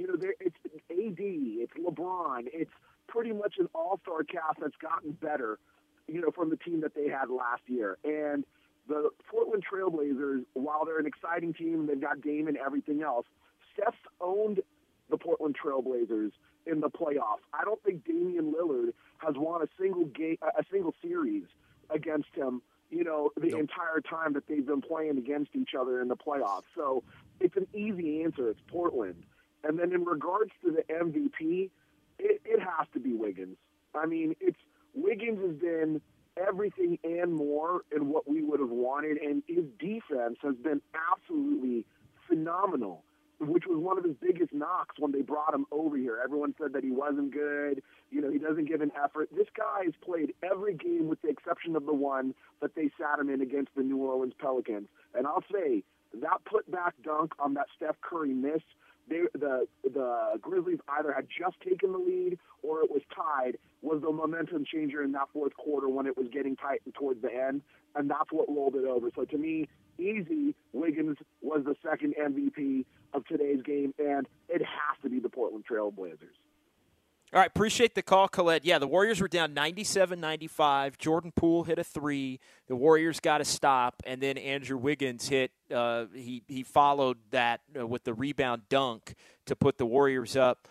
AD, it's LeBron, it's pretty much an all-star cast that's gotten better, from the team that they had last year. And the Portland Trailblazers, while they're an exciting team, they've got Dame and everything else, Steph's owned the Portland Trailblazers in the playoffs. I don't think Damian Lillard has won a single series against him, the entire time that they've been playing against each other in the playoffs. So it's an easy answer. It's Portland. And then in regards to the MVP, it has to be Wiggins. I mean, Wiggins has been everything and more in what we would have wanted, and his defense has been absolutely phenomenal, which was one of his biggest knocks when they brought him over here. Everyone said that he wasn't good, he doesn't give an effort. This guy has played every game with the exception of the one that they sat him in against the New Orleans Pelicans. And I'll say, that put-back dunk on that Steph Curry miss, the Grizzlies either had just taken the lead or it was tied, was the momentum changer in that fourth quarter when it was getting tight towards the end, and that's what rolled it over. So to me, easy, Wiggins was the second MVP of today's game, and it has to be the Portland Trail Blazers. All right, appreciate the call, Khaled. Yeah, the Warriors were down 97-95. Jordan Poole hit a 3. The Warriors got a stop, and then Andrew Wiggins hit. He followed that with the rebound dunk to put the Warriors up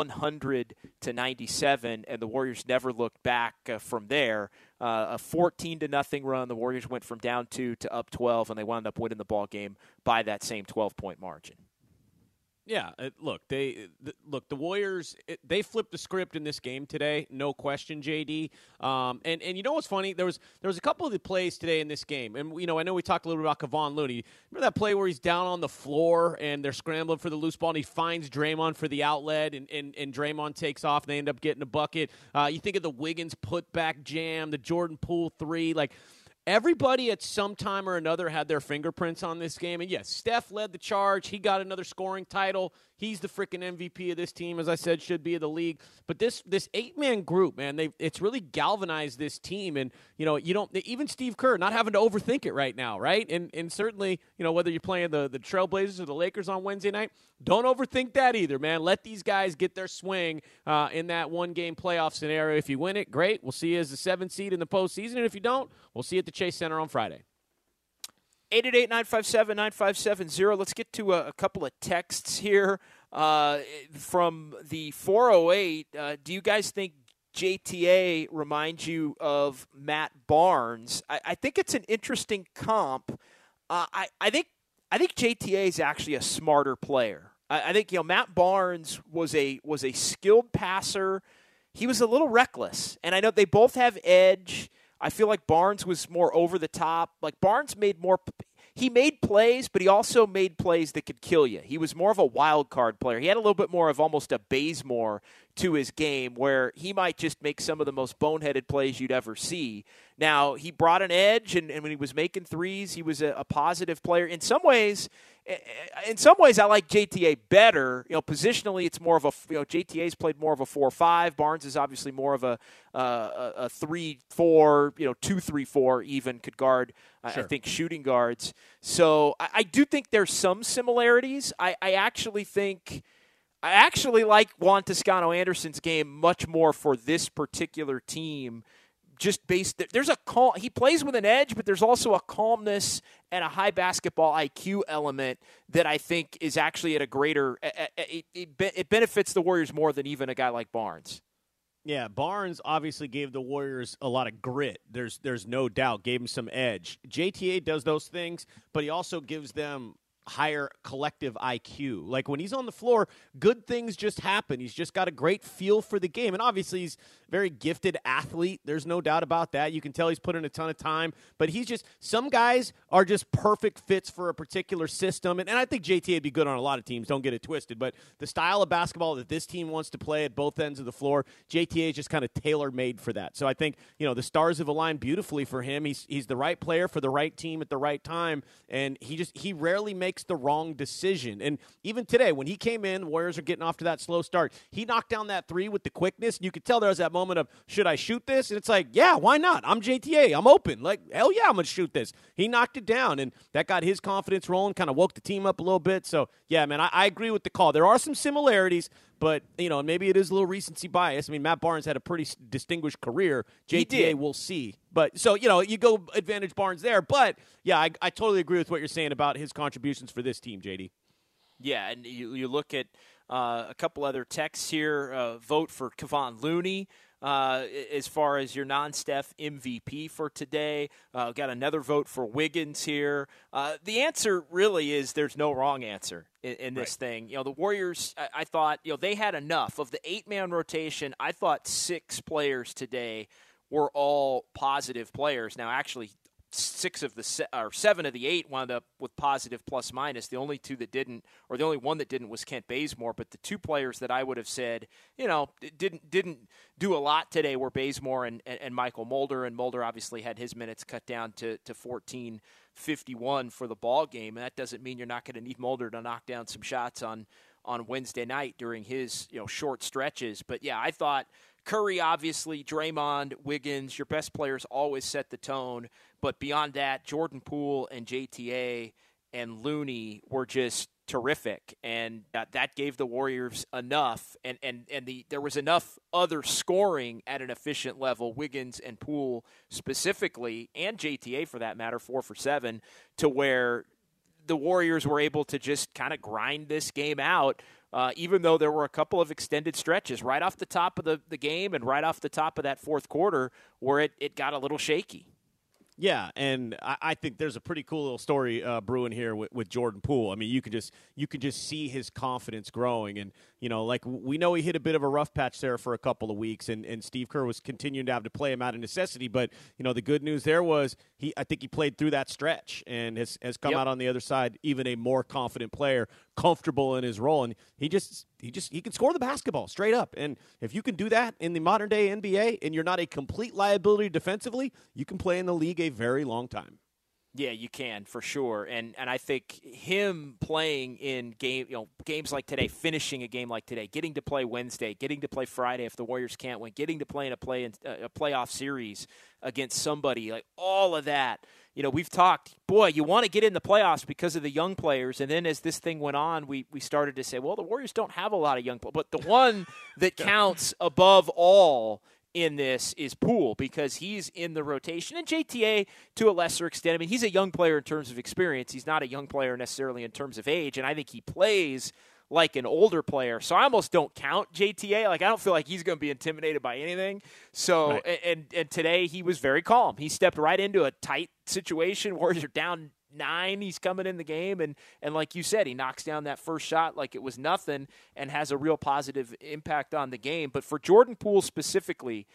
100-97, and the Warriors never looked back from there. A 14-0 run. The Warriors went from down 2 to up 12, and they wound up winning the ball game by that same 12-point margin. Yeah, look, the Warriors, they flipped the script in this game today, no question, JD. And you know what's funny? There was a couple of the plays today in this game, and I know we talked a little bit about Kevon Looney. Remember that play where he's down on the floor and they're scrambling for the loose ball, and he finds Draymond for the outlet, and Draymond takes off, and they end up getting a bucket. You think of the Wiggins putback jam, the Jordan Poole three, like. Everybody at some time or another had their fingerprints on this game. And, yes, Steph led the charge. He got another scoring title. He's the freaking MVP of this team, as I said, should be of the league. But this 8-man group, man, it's really galvanized this team. And, you don't – even Steve Kerr not having to overthink it right now, right? And certainly, whether you're playing the Trailblazers or the Lakers on Wednesday night, don't overthink that either, man. Let these guys get their swing in that one-game playoff scenario. If you win it, great. We'll see you as the 7th seed in the postseason. And if you don't, we'll see you at the Chase Center on Friday. 888-957-9570. Let's get to a couple of texts here from the 408. Do you guys think JTA reminds you of Matt Barnes? I think it's an interesting comp. I think JTA is actually a smarter player. I think Matt Barnes was a skilled passer. He was a little reckless, and I know they both have edge. I feel like Barnes was more over the top. Like Barnes he made plays, but he also made plays that could kill you. He was more of a wild card player. He had a little bit more of almost a Bazemore to his game where he might just make some of the most boneheaded plays you'd ever see. Now, he brought an edge, and when he was making threes, he was a positive player. In some ways, I like JTA better. Positionally, it's more of a JTA's played more of a 4-5. Barnes is obviously more of a 3-4, 2-3-4 even could guard. Sure. I think shooting guards. So I do think there's some similarities. I actually like Juan Toscano-Anderson's game much more for this particular team. Just there's a calm. He plays with an edge, but there's also a calmness and a high basketball IQ element that I think is actually at a greater. It benefits the Warriors more than even a guy like Barnes. Yeah, Barnes obviously gave the Warriors a lot of grit. There's no doubt, gave them some edge. JTA does those things, but he also gives them higher collective IQ. Like when he's on the floor, good things just happen. He's just got a great feel for the game. And obviously he's a very gifted athlete. There's no doubt about that. You can tell he's put in a ton of time, but some guys are just perfect fits for a particular system. And I think JTA would be good on a lot of teams. Don't get it twisted, but the style of basketball that this team wants to play at both ends of the floor, JTA is just kind of tailor-made for that. So I think, the stars have aligned beautifully for him. He's the right player for the right team at the right time. And he rarely makes the wrong decision. And even today, when he came in, the Warriors are getting off to that slow start. He knocked down that three with the quickness. And you could tell there was that moment of, should I shoot this? And it's like, yeah, why not? I'm JTA. I'm open. Like, hell yeah, I'm going to shoot this. He knocked it down, and that got his confidence rolling, kind of woke the team up a little bit. So, yeah, man, I agree with the call. There are some similarities, but, maybe it is a little recency bias. I mean, Matt Barnes had a pretty distinguished career. JTA, we'll see. But, so, you go advantage Barnes there. But, yeah, I totally agree with what you're saying about his contributions for this team, JD. Yeah, and you look at a couple other texts here. Vote for Kevon Looney as far as your non-Steph MVP for today. Got another vote for Wiggins here. The answer really is there's no wrong answer in this thing. The Warriors, I thought, they had enough. Of the 8-man rotation, I thought 6 players today were all positive players. Now, actually, 7 of the 8 wound up with positive plus minus. The only two that didn't, or the only one that didn't, was Kent Bazemore. But the 2 players that I would have said, didn't do a lot today were Bazemore and Michael Mulder. And Mulder obviously had his minutes cut down to 14:51 for the ball game. And that doesn't mean you're not going to need Mulder to knock down some shots on Wednesday night during his short stretches. But yeah, I thought Curry, obviously, Draymond, Wiggins, your best players always set the tone. But beyond that, Jordan Poole and JTA and Looney were just terrific. And that gave the Warriors enough. And there was enough other scoring at an efficient level, Wiggins and Poole specifically, and JTA for that matter, 4 for 7, to where the Warriors were able to just kind of grind this game out. Even though there were a couple of extended stretches right off the top of the game and right off the top of that fourth quarter where it got a little shaky. Yeah, and I think there's a pretty cool little story brewing here with Jordan Poole. I mean, you can just see his confidence growing, and like we know he hit a bit of a rough patch there for a couple of weeks, and Steve Kerr was continuing to have to play him out of necessity. But the good news there was I think he played through that stretch and has come out on the other side even a more confident player, comfortable in his role, and he can score the basketball straight up. And if you can do that in the modern day NBA, and you're not a complete liability defensively, you can play in the league a very long time. Yeah, you can for sure, and I think him playing in games like today, finishing a game like today, getting to play Wednesday, getting to play Friday if the Warriors can't win, getting to play in a playoff series against somebody, like all of that. We've talked, boy, you want to get in the playoffs because of the young players, and then as this thing went on, we started to say, well, the Warriors don't have a lot of young players, but the one that counts above all in this is Poole, because he's in the rotation, and JTA to a lesser extent. I mean, he's a young player in terms of experience. He's not a young player necessarily in terms of age, and I think he plays like an older player. So I almost don't count JTA. Like, I don't feel like he's going to be intimidated by anything. So, right. and today he was very calm. He stepped right into a tight situation. Warriors are down 9. He's coming in the game, and like you said, he knocks down that first shot like it was nothing and has a real positive impact on the game. But for Jordan Poole specifically,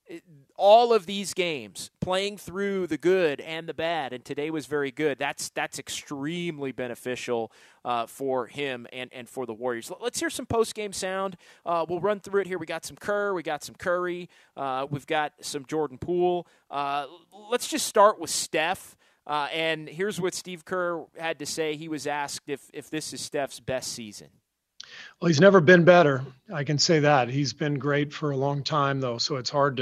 all of these games, playing through the good and the bad, and today was very good. That's extremely beneficial for him and for the Warriors. Let's hear some post-game sound. We'll run through it here. We got some Kerr, we got some Curry, we've got some Jordan Poole. Let's just start with Steph. And here's what Steve Kerr had to say. He was asked if this is Steph's best season. Well, he's never been better. I can say that. He's been great for a long time, though, so it's hard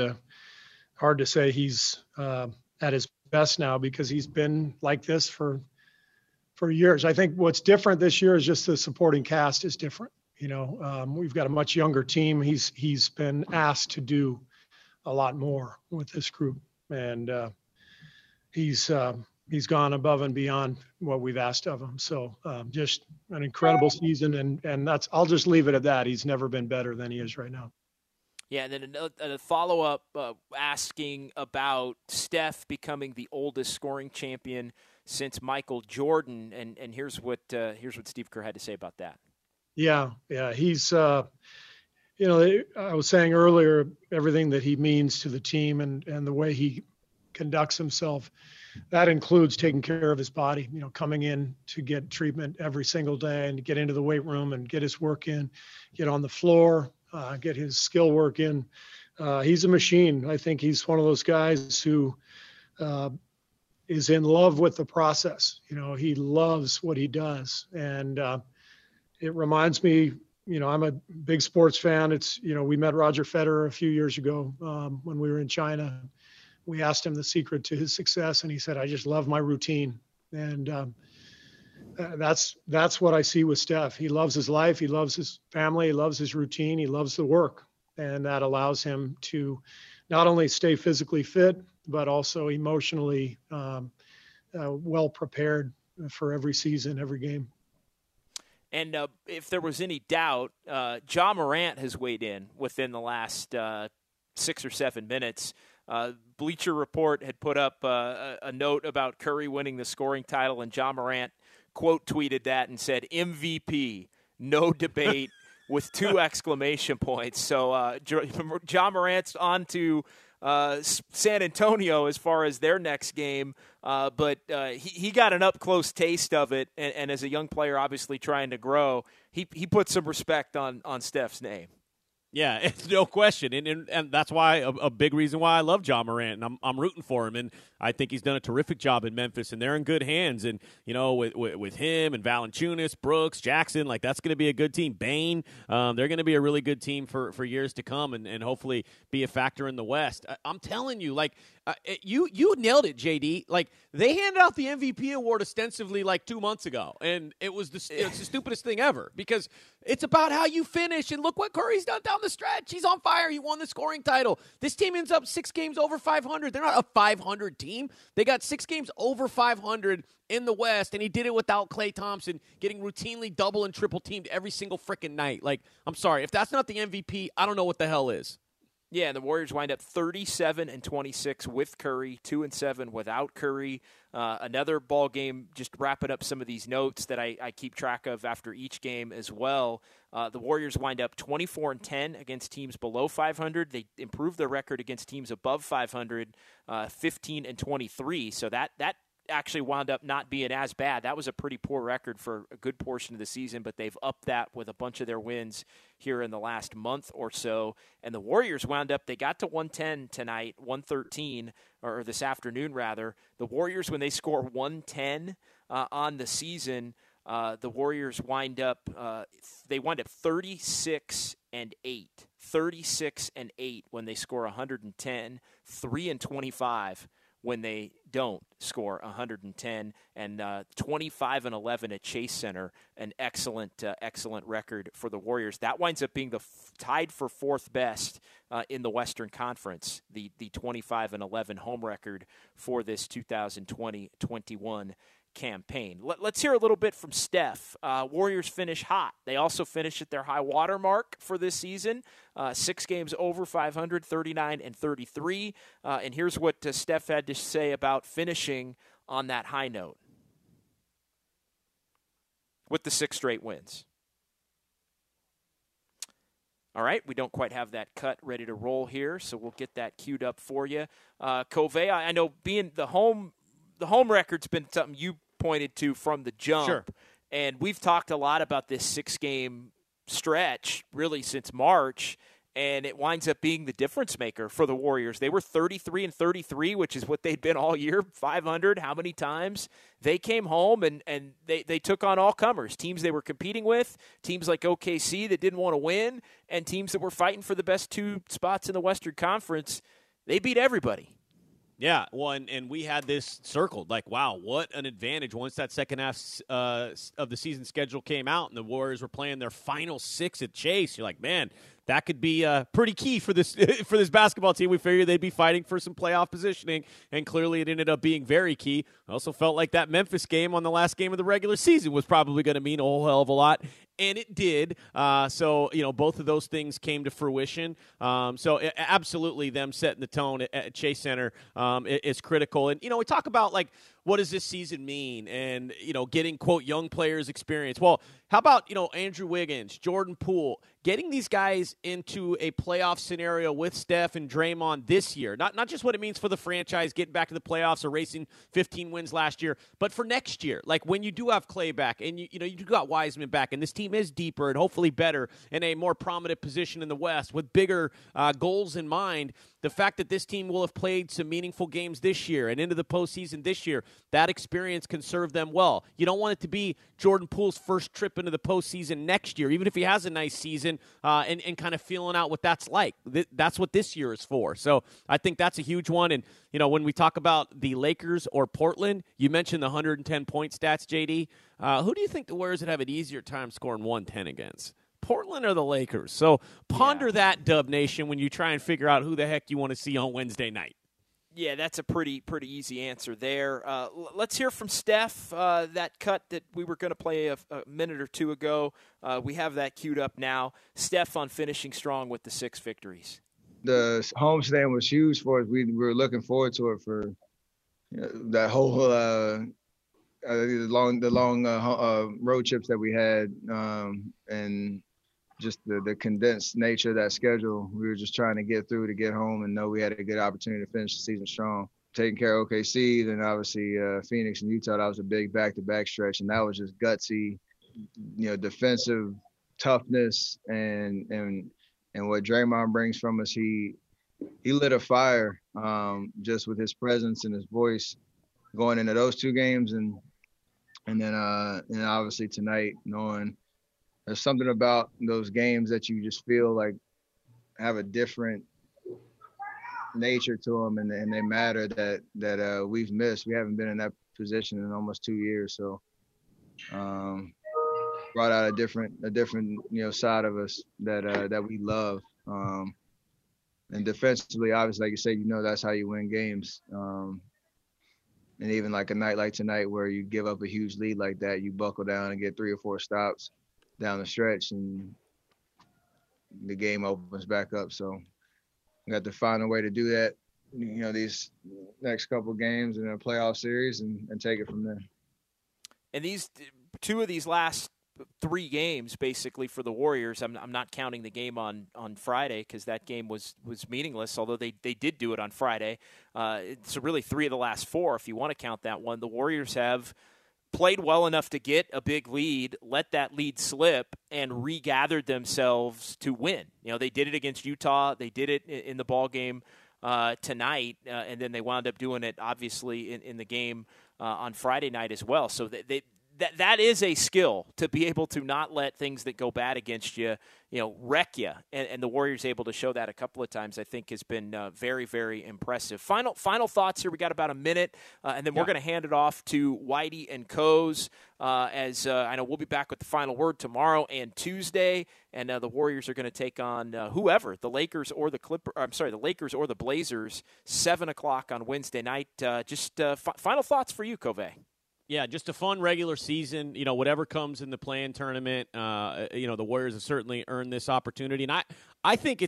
to say he's at his best now, because he's been like this for years. I think what's different this year is just the supporting cast is different. We've got a much younger team. He's been asked to do a lot more with this group, and he's gone above and beyond what we've asked of him. So just an incredible season, and I'll just leave it at that. He's never been better than he is right now. Yeah, and then a follow-up asking about Steph becoming the oldest scoring champion since Michael Jordan, and here's what Steve Kerr had to say about that. Yeah, he's I was saying earlier, everything that he means to the team and the way he conducts himself. That includes taking care of his body, coming in to get treatment every single day and get into the weight room and get his work in, get on the floor, get his skill work in. He's a machine. I think he's one of those guys who is in love with the process. He loves what he does. And it reminds me, I'm a big sports fan. We met Roger Federer a few years ago when we were in China. We asked him the secret to his success, and he said, I just love my routine. And that's what I see with Steph. He loves his life. He loves his family. He loves his routine. He loves the work. And that allows him to not only stay physically fit, but also emotionally well prepared for every season, every game. And if there was any doubt, Ja Morant has weighed in within the last 6 or 7 minutes. Bleacher Report had put up a note about Curry winning the scoring title, and Ja Morant quote tweeted that and said, MVP, no debate, with 2 exclamation points. So Ja Morant's on to San Antonio as far as their next game, but he got an up-close taste of it, and as a young player obviously trying to grow, he put some respect on Steph's name. Yeah, it's no question, and that's why a big reason why I love Ja Morant, and I'm rooting for him, and I think he's done a terrific job in Memphis, and they're in good hands, and with him and Valanciunas, Brooks, Jackson, like that's going to be a good team. Bane, they're going to be a really good team for years to come, and hopefully be a factor in the West. I'm telling you, you nailed it, JD. Like, they handed out the MVP award ostensibly 2 months ago, and it's the stupidest thing ever, because it's about how you finish, and look what Curry's done down the stretch. He's on fire. He won the scoring title. This team ends up 6 games over 500. They're not a 500 team. They got 6 games over 500 in the West, and he did it without Klay Thompson getting routinely double and triple teamed every single freaking night. Like, I'm sorry. If that's not the MVP, I don't know what the hell is. Yeah, and the Warriors wind up 37-26 with Curry, 2-7 without Curry. Another ball game, just wrapping up some of these notes that I keep track of after each game as well. The Warriors wind up 24-10 against teams below 500. They improved their record against teams above 500, 15-23. So that actually wound up not being as bad. That was a pretty poor record for a good portion of the season, but they've upped that with a bunch of their wins here in the last month or so. And the Warriors wound up, they got to 110 tonight, 113, or this afternoon rather. The Warriors, when they score 110 on the season, the Warriors wind up 36-8. 36-8 when they score 110, 3-25 when they don't score 110, and 25-11 at Chase Center, an excellent record for the Warriors. That winds up being tied for fourth best in the Western Conference, the 25-11 home record for this 2020-21 campaign. Let's hear a little bit from Steph. Warriors finish hot. They also finish at their high water mark for this season. 6 games over 500, 39-33. And here's what Steph had to say about finishing on that high note with the 6 straight wins. All right, we don't quite have that cut ready to roll here, so we'll get that queued up for you. Covey, I know being the home record's been something you pointed to from the jump. Sure. And we've talked a lot about this 6-game stretch really since March, and it winds up being the difference maker for the Warriors. They were 33-33, which is what they'd been all year, 500. How many times? They came home and they took on all comers, teams they were competing with, teams like OKC that didn't want to win, and teams that were fighting for the best 2 spots in the Western Conference. They beat everybody. Yeah, well, and we had this circled. Like, wow, what an advantage once that second half of the season schedule came out and the Warriors were playing their final 6 at Chase. You're like, man, that could be pretty key for this for this basketball team. We figured they'd be fighting for some playoff positioning, and clearly it ended up being very key. I also felt like that Memphis game on the last game of the regular season was probably going to mean a whole hell of a lot, and it did. So, both of those things came to fruition. Absolutely them setting the tone at Chase Center is critical. And, we talk about, like, what does this season mean? And, getting, quote, young players experience. Well, how about, Andrew Wiggins, Jordan Poole, getting these guys into a playoff scenario with Steph and Draymond this year? Not just what it means for the franchise, getting back to the playoffs, erasing 15 wins last year, but for next year. Like, when you do have Clay back and, you got Wiseman back, and this team is deeper and hopefully better in a more prominent position in the West with bigger goals in mind, the fact that this team will have played some meaningful games this year and into the postseason this year, that experience can serve them well. You don't want it to be Jordan Poole's first trip into the postseason next year, even if he has a nice season and kind of feeling out what that's like. That's what this year is for. So I think that's a huge one. And, when we talk about the Lakers or Portland, you mentioned the 110-point stats, JD. Who do you think the Warriors would have an easier time scoring 110 against? Portland or the Lakers? So ponder that, Dub Nation, when you try and figure out who the heck you want to see on Wednesday night. Yeah, that's a pretty easy answer there. Let's hear from Steph, that cut that we were going to play a minute or two ago. We have that queued up now. Steph on finishing strong with the 6 victories. The homestand was huge for us. We were looking forward to it for that whole the long road trips that we had, and just the condensed nature of that schedule. We were just trying to get through to get home and know we had a good opportunity to finish the season strong. Taking care of OKC, then obviously Phoenix and Utah, that was a big back-to-back stretch, and that was just gutsy, defensive toughness and what Draymond brings from us. He lit a fire just with his presence and his voice going into those 2 games, and then obviously tonight, knowing there's something about those games that you just feel like have a different nature to them, and they matter that we've missed. We haven't been in that position in almost 2 years, so brought out a different side of us that we love. And defensively, obviously, like you say, that's how you win games. And even like a night like tonight where you give up a huge lead like that, you buckle down and get 3 or 4 stops down the stretch, and the game opens back up. So We got to find a way to do that, these next couple games in a playoff series and take it from there. And these two of these last 3 games, basically, for the Warriors, I'm not counting the game on Friday because that game was meaningless, although they did do it on Friday. So really 3 of the last 4, if you want to count that one. The Warriors have played well enough to get a big lead, let that lead slip, and regathered themselves to win. They did it against Utah. They did it in the ball game tonight, and then they wound up doing it, obviously, in the game on Friday night as well. So that is a skill, to be able to not let things that go bad against you, wreck you. And the Warriors able to show that a couple of times, I think, has been very, very impressive. Final thoughts here. We got about a minute, and then we're going to hand it off to Whitey and Coes. As I know, we'll be back with the final word tomorrow and Tuesday, and the Warriors are going to take on whoever, the Lakers or the Lakers or the Blazers, 7:00 on Wednesday night. Final thoughts for you, Covey. Yeah, just a fun regular season. Whatever comes in the play-in tournament, the Warriors have certainly earned this opportunity. And I think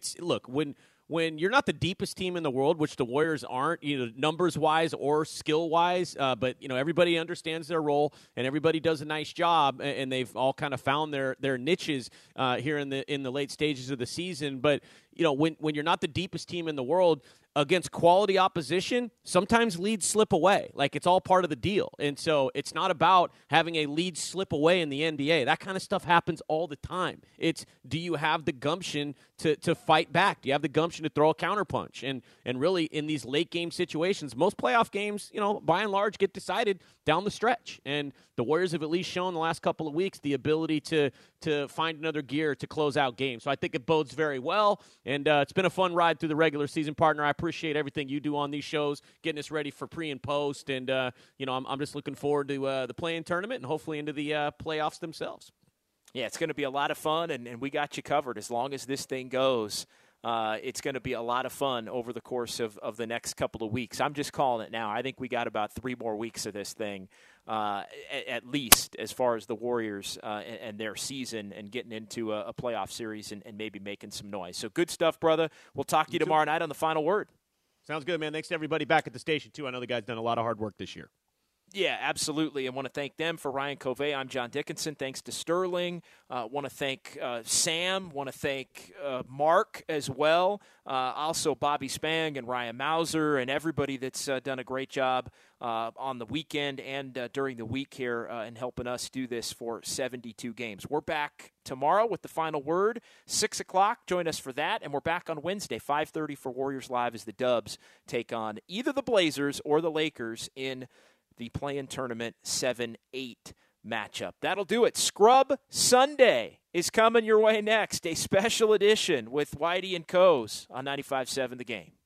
when you're not the deepest team in the world, which the Warriors aren't, numbers-wise or skill-wise, but everybody understands their role and everybody does a nice job, and they've all kind of found their niches here in the late stages of the season. But when you're not the deepest team in the world, against quality opposition, sometimes leads slip away. Like, it's all part of the deal. And so it's not about having a lead slip away in the NBA. That kind of stuff happens all the time. It's, do you have the gumption to fight back? Do you have the gumption to throw a counterpunch? And really, in these late-game situations, most playoff games, by and large, get decided down the stretch. And the Warriors have at least shown the last couple of weeks the ability to find another gear to close out games. So I think it bodes very well. And it's been a fun ride through the regular season, partner. I appreciate everything you do on these shows, getting us ready for pre and post. And, I'm just looking forward to the play-in tournament and hopefully into the playoffs themselves. Yeah, it's going to be a lot of fun, and we got you covered as long as this thing goes. It's going to be a lot of fun over the course of the next couple of weeks. I'm just calling it now. I think we got about 3 more weeks of this thing, at least, as far as the Warriors and their season and getting into a playoff series and maybe making some noise. So good stuff, brother. We'll talk to you tomorrow night on the final word. Sounds good, man. Thanks to everybody back at the station, too. I know the guys done a lot of hard work this year. Yeah, absolutely. I want to thank them. For Ryan Covey, I'm John Dickinson. Thanks to Sterling. Want to thank Sam. Want to thank Mark as well. Also Bobby Spang and Ryan Mauser and everybody that's done a great job on the weekend and during the week here in helping us do this for 72 games. We're back tomorrow with the final word, 6 o'clock. Join us for that. And we're back on Wednesday, 5:30 for Warriors Live as the Dubs take on either the Blazers or the Lakers in the play-in tournament 7-8 matchup. That'll do it. Scrub Sunday is coming your way next. A special edition with Whitey and Coes on 95.7 The Game.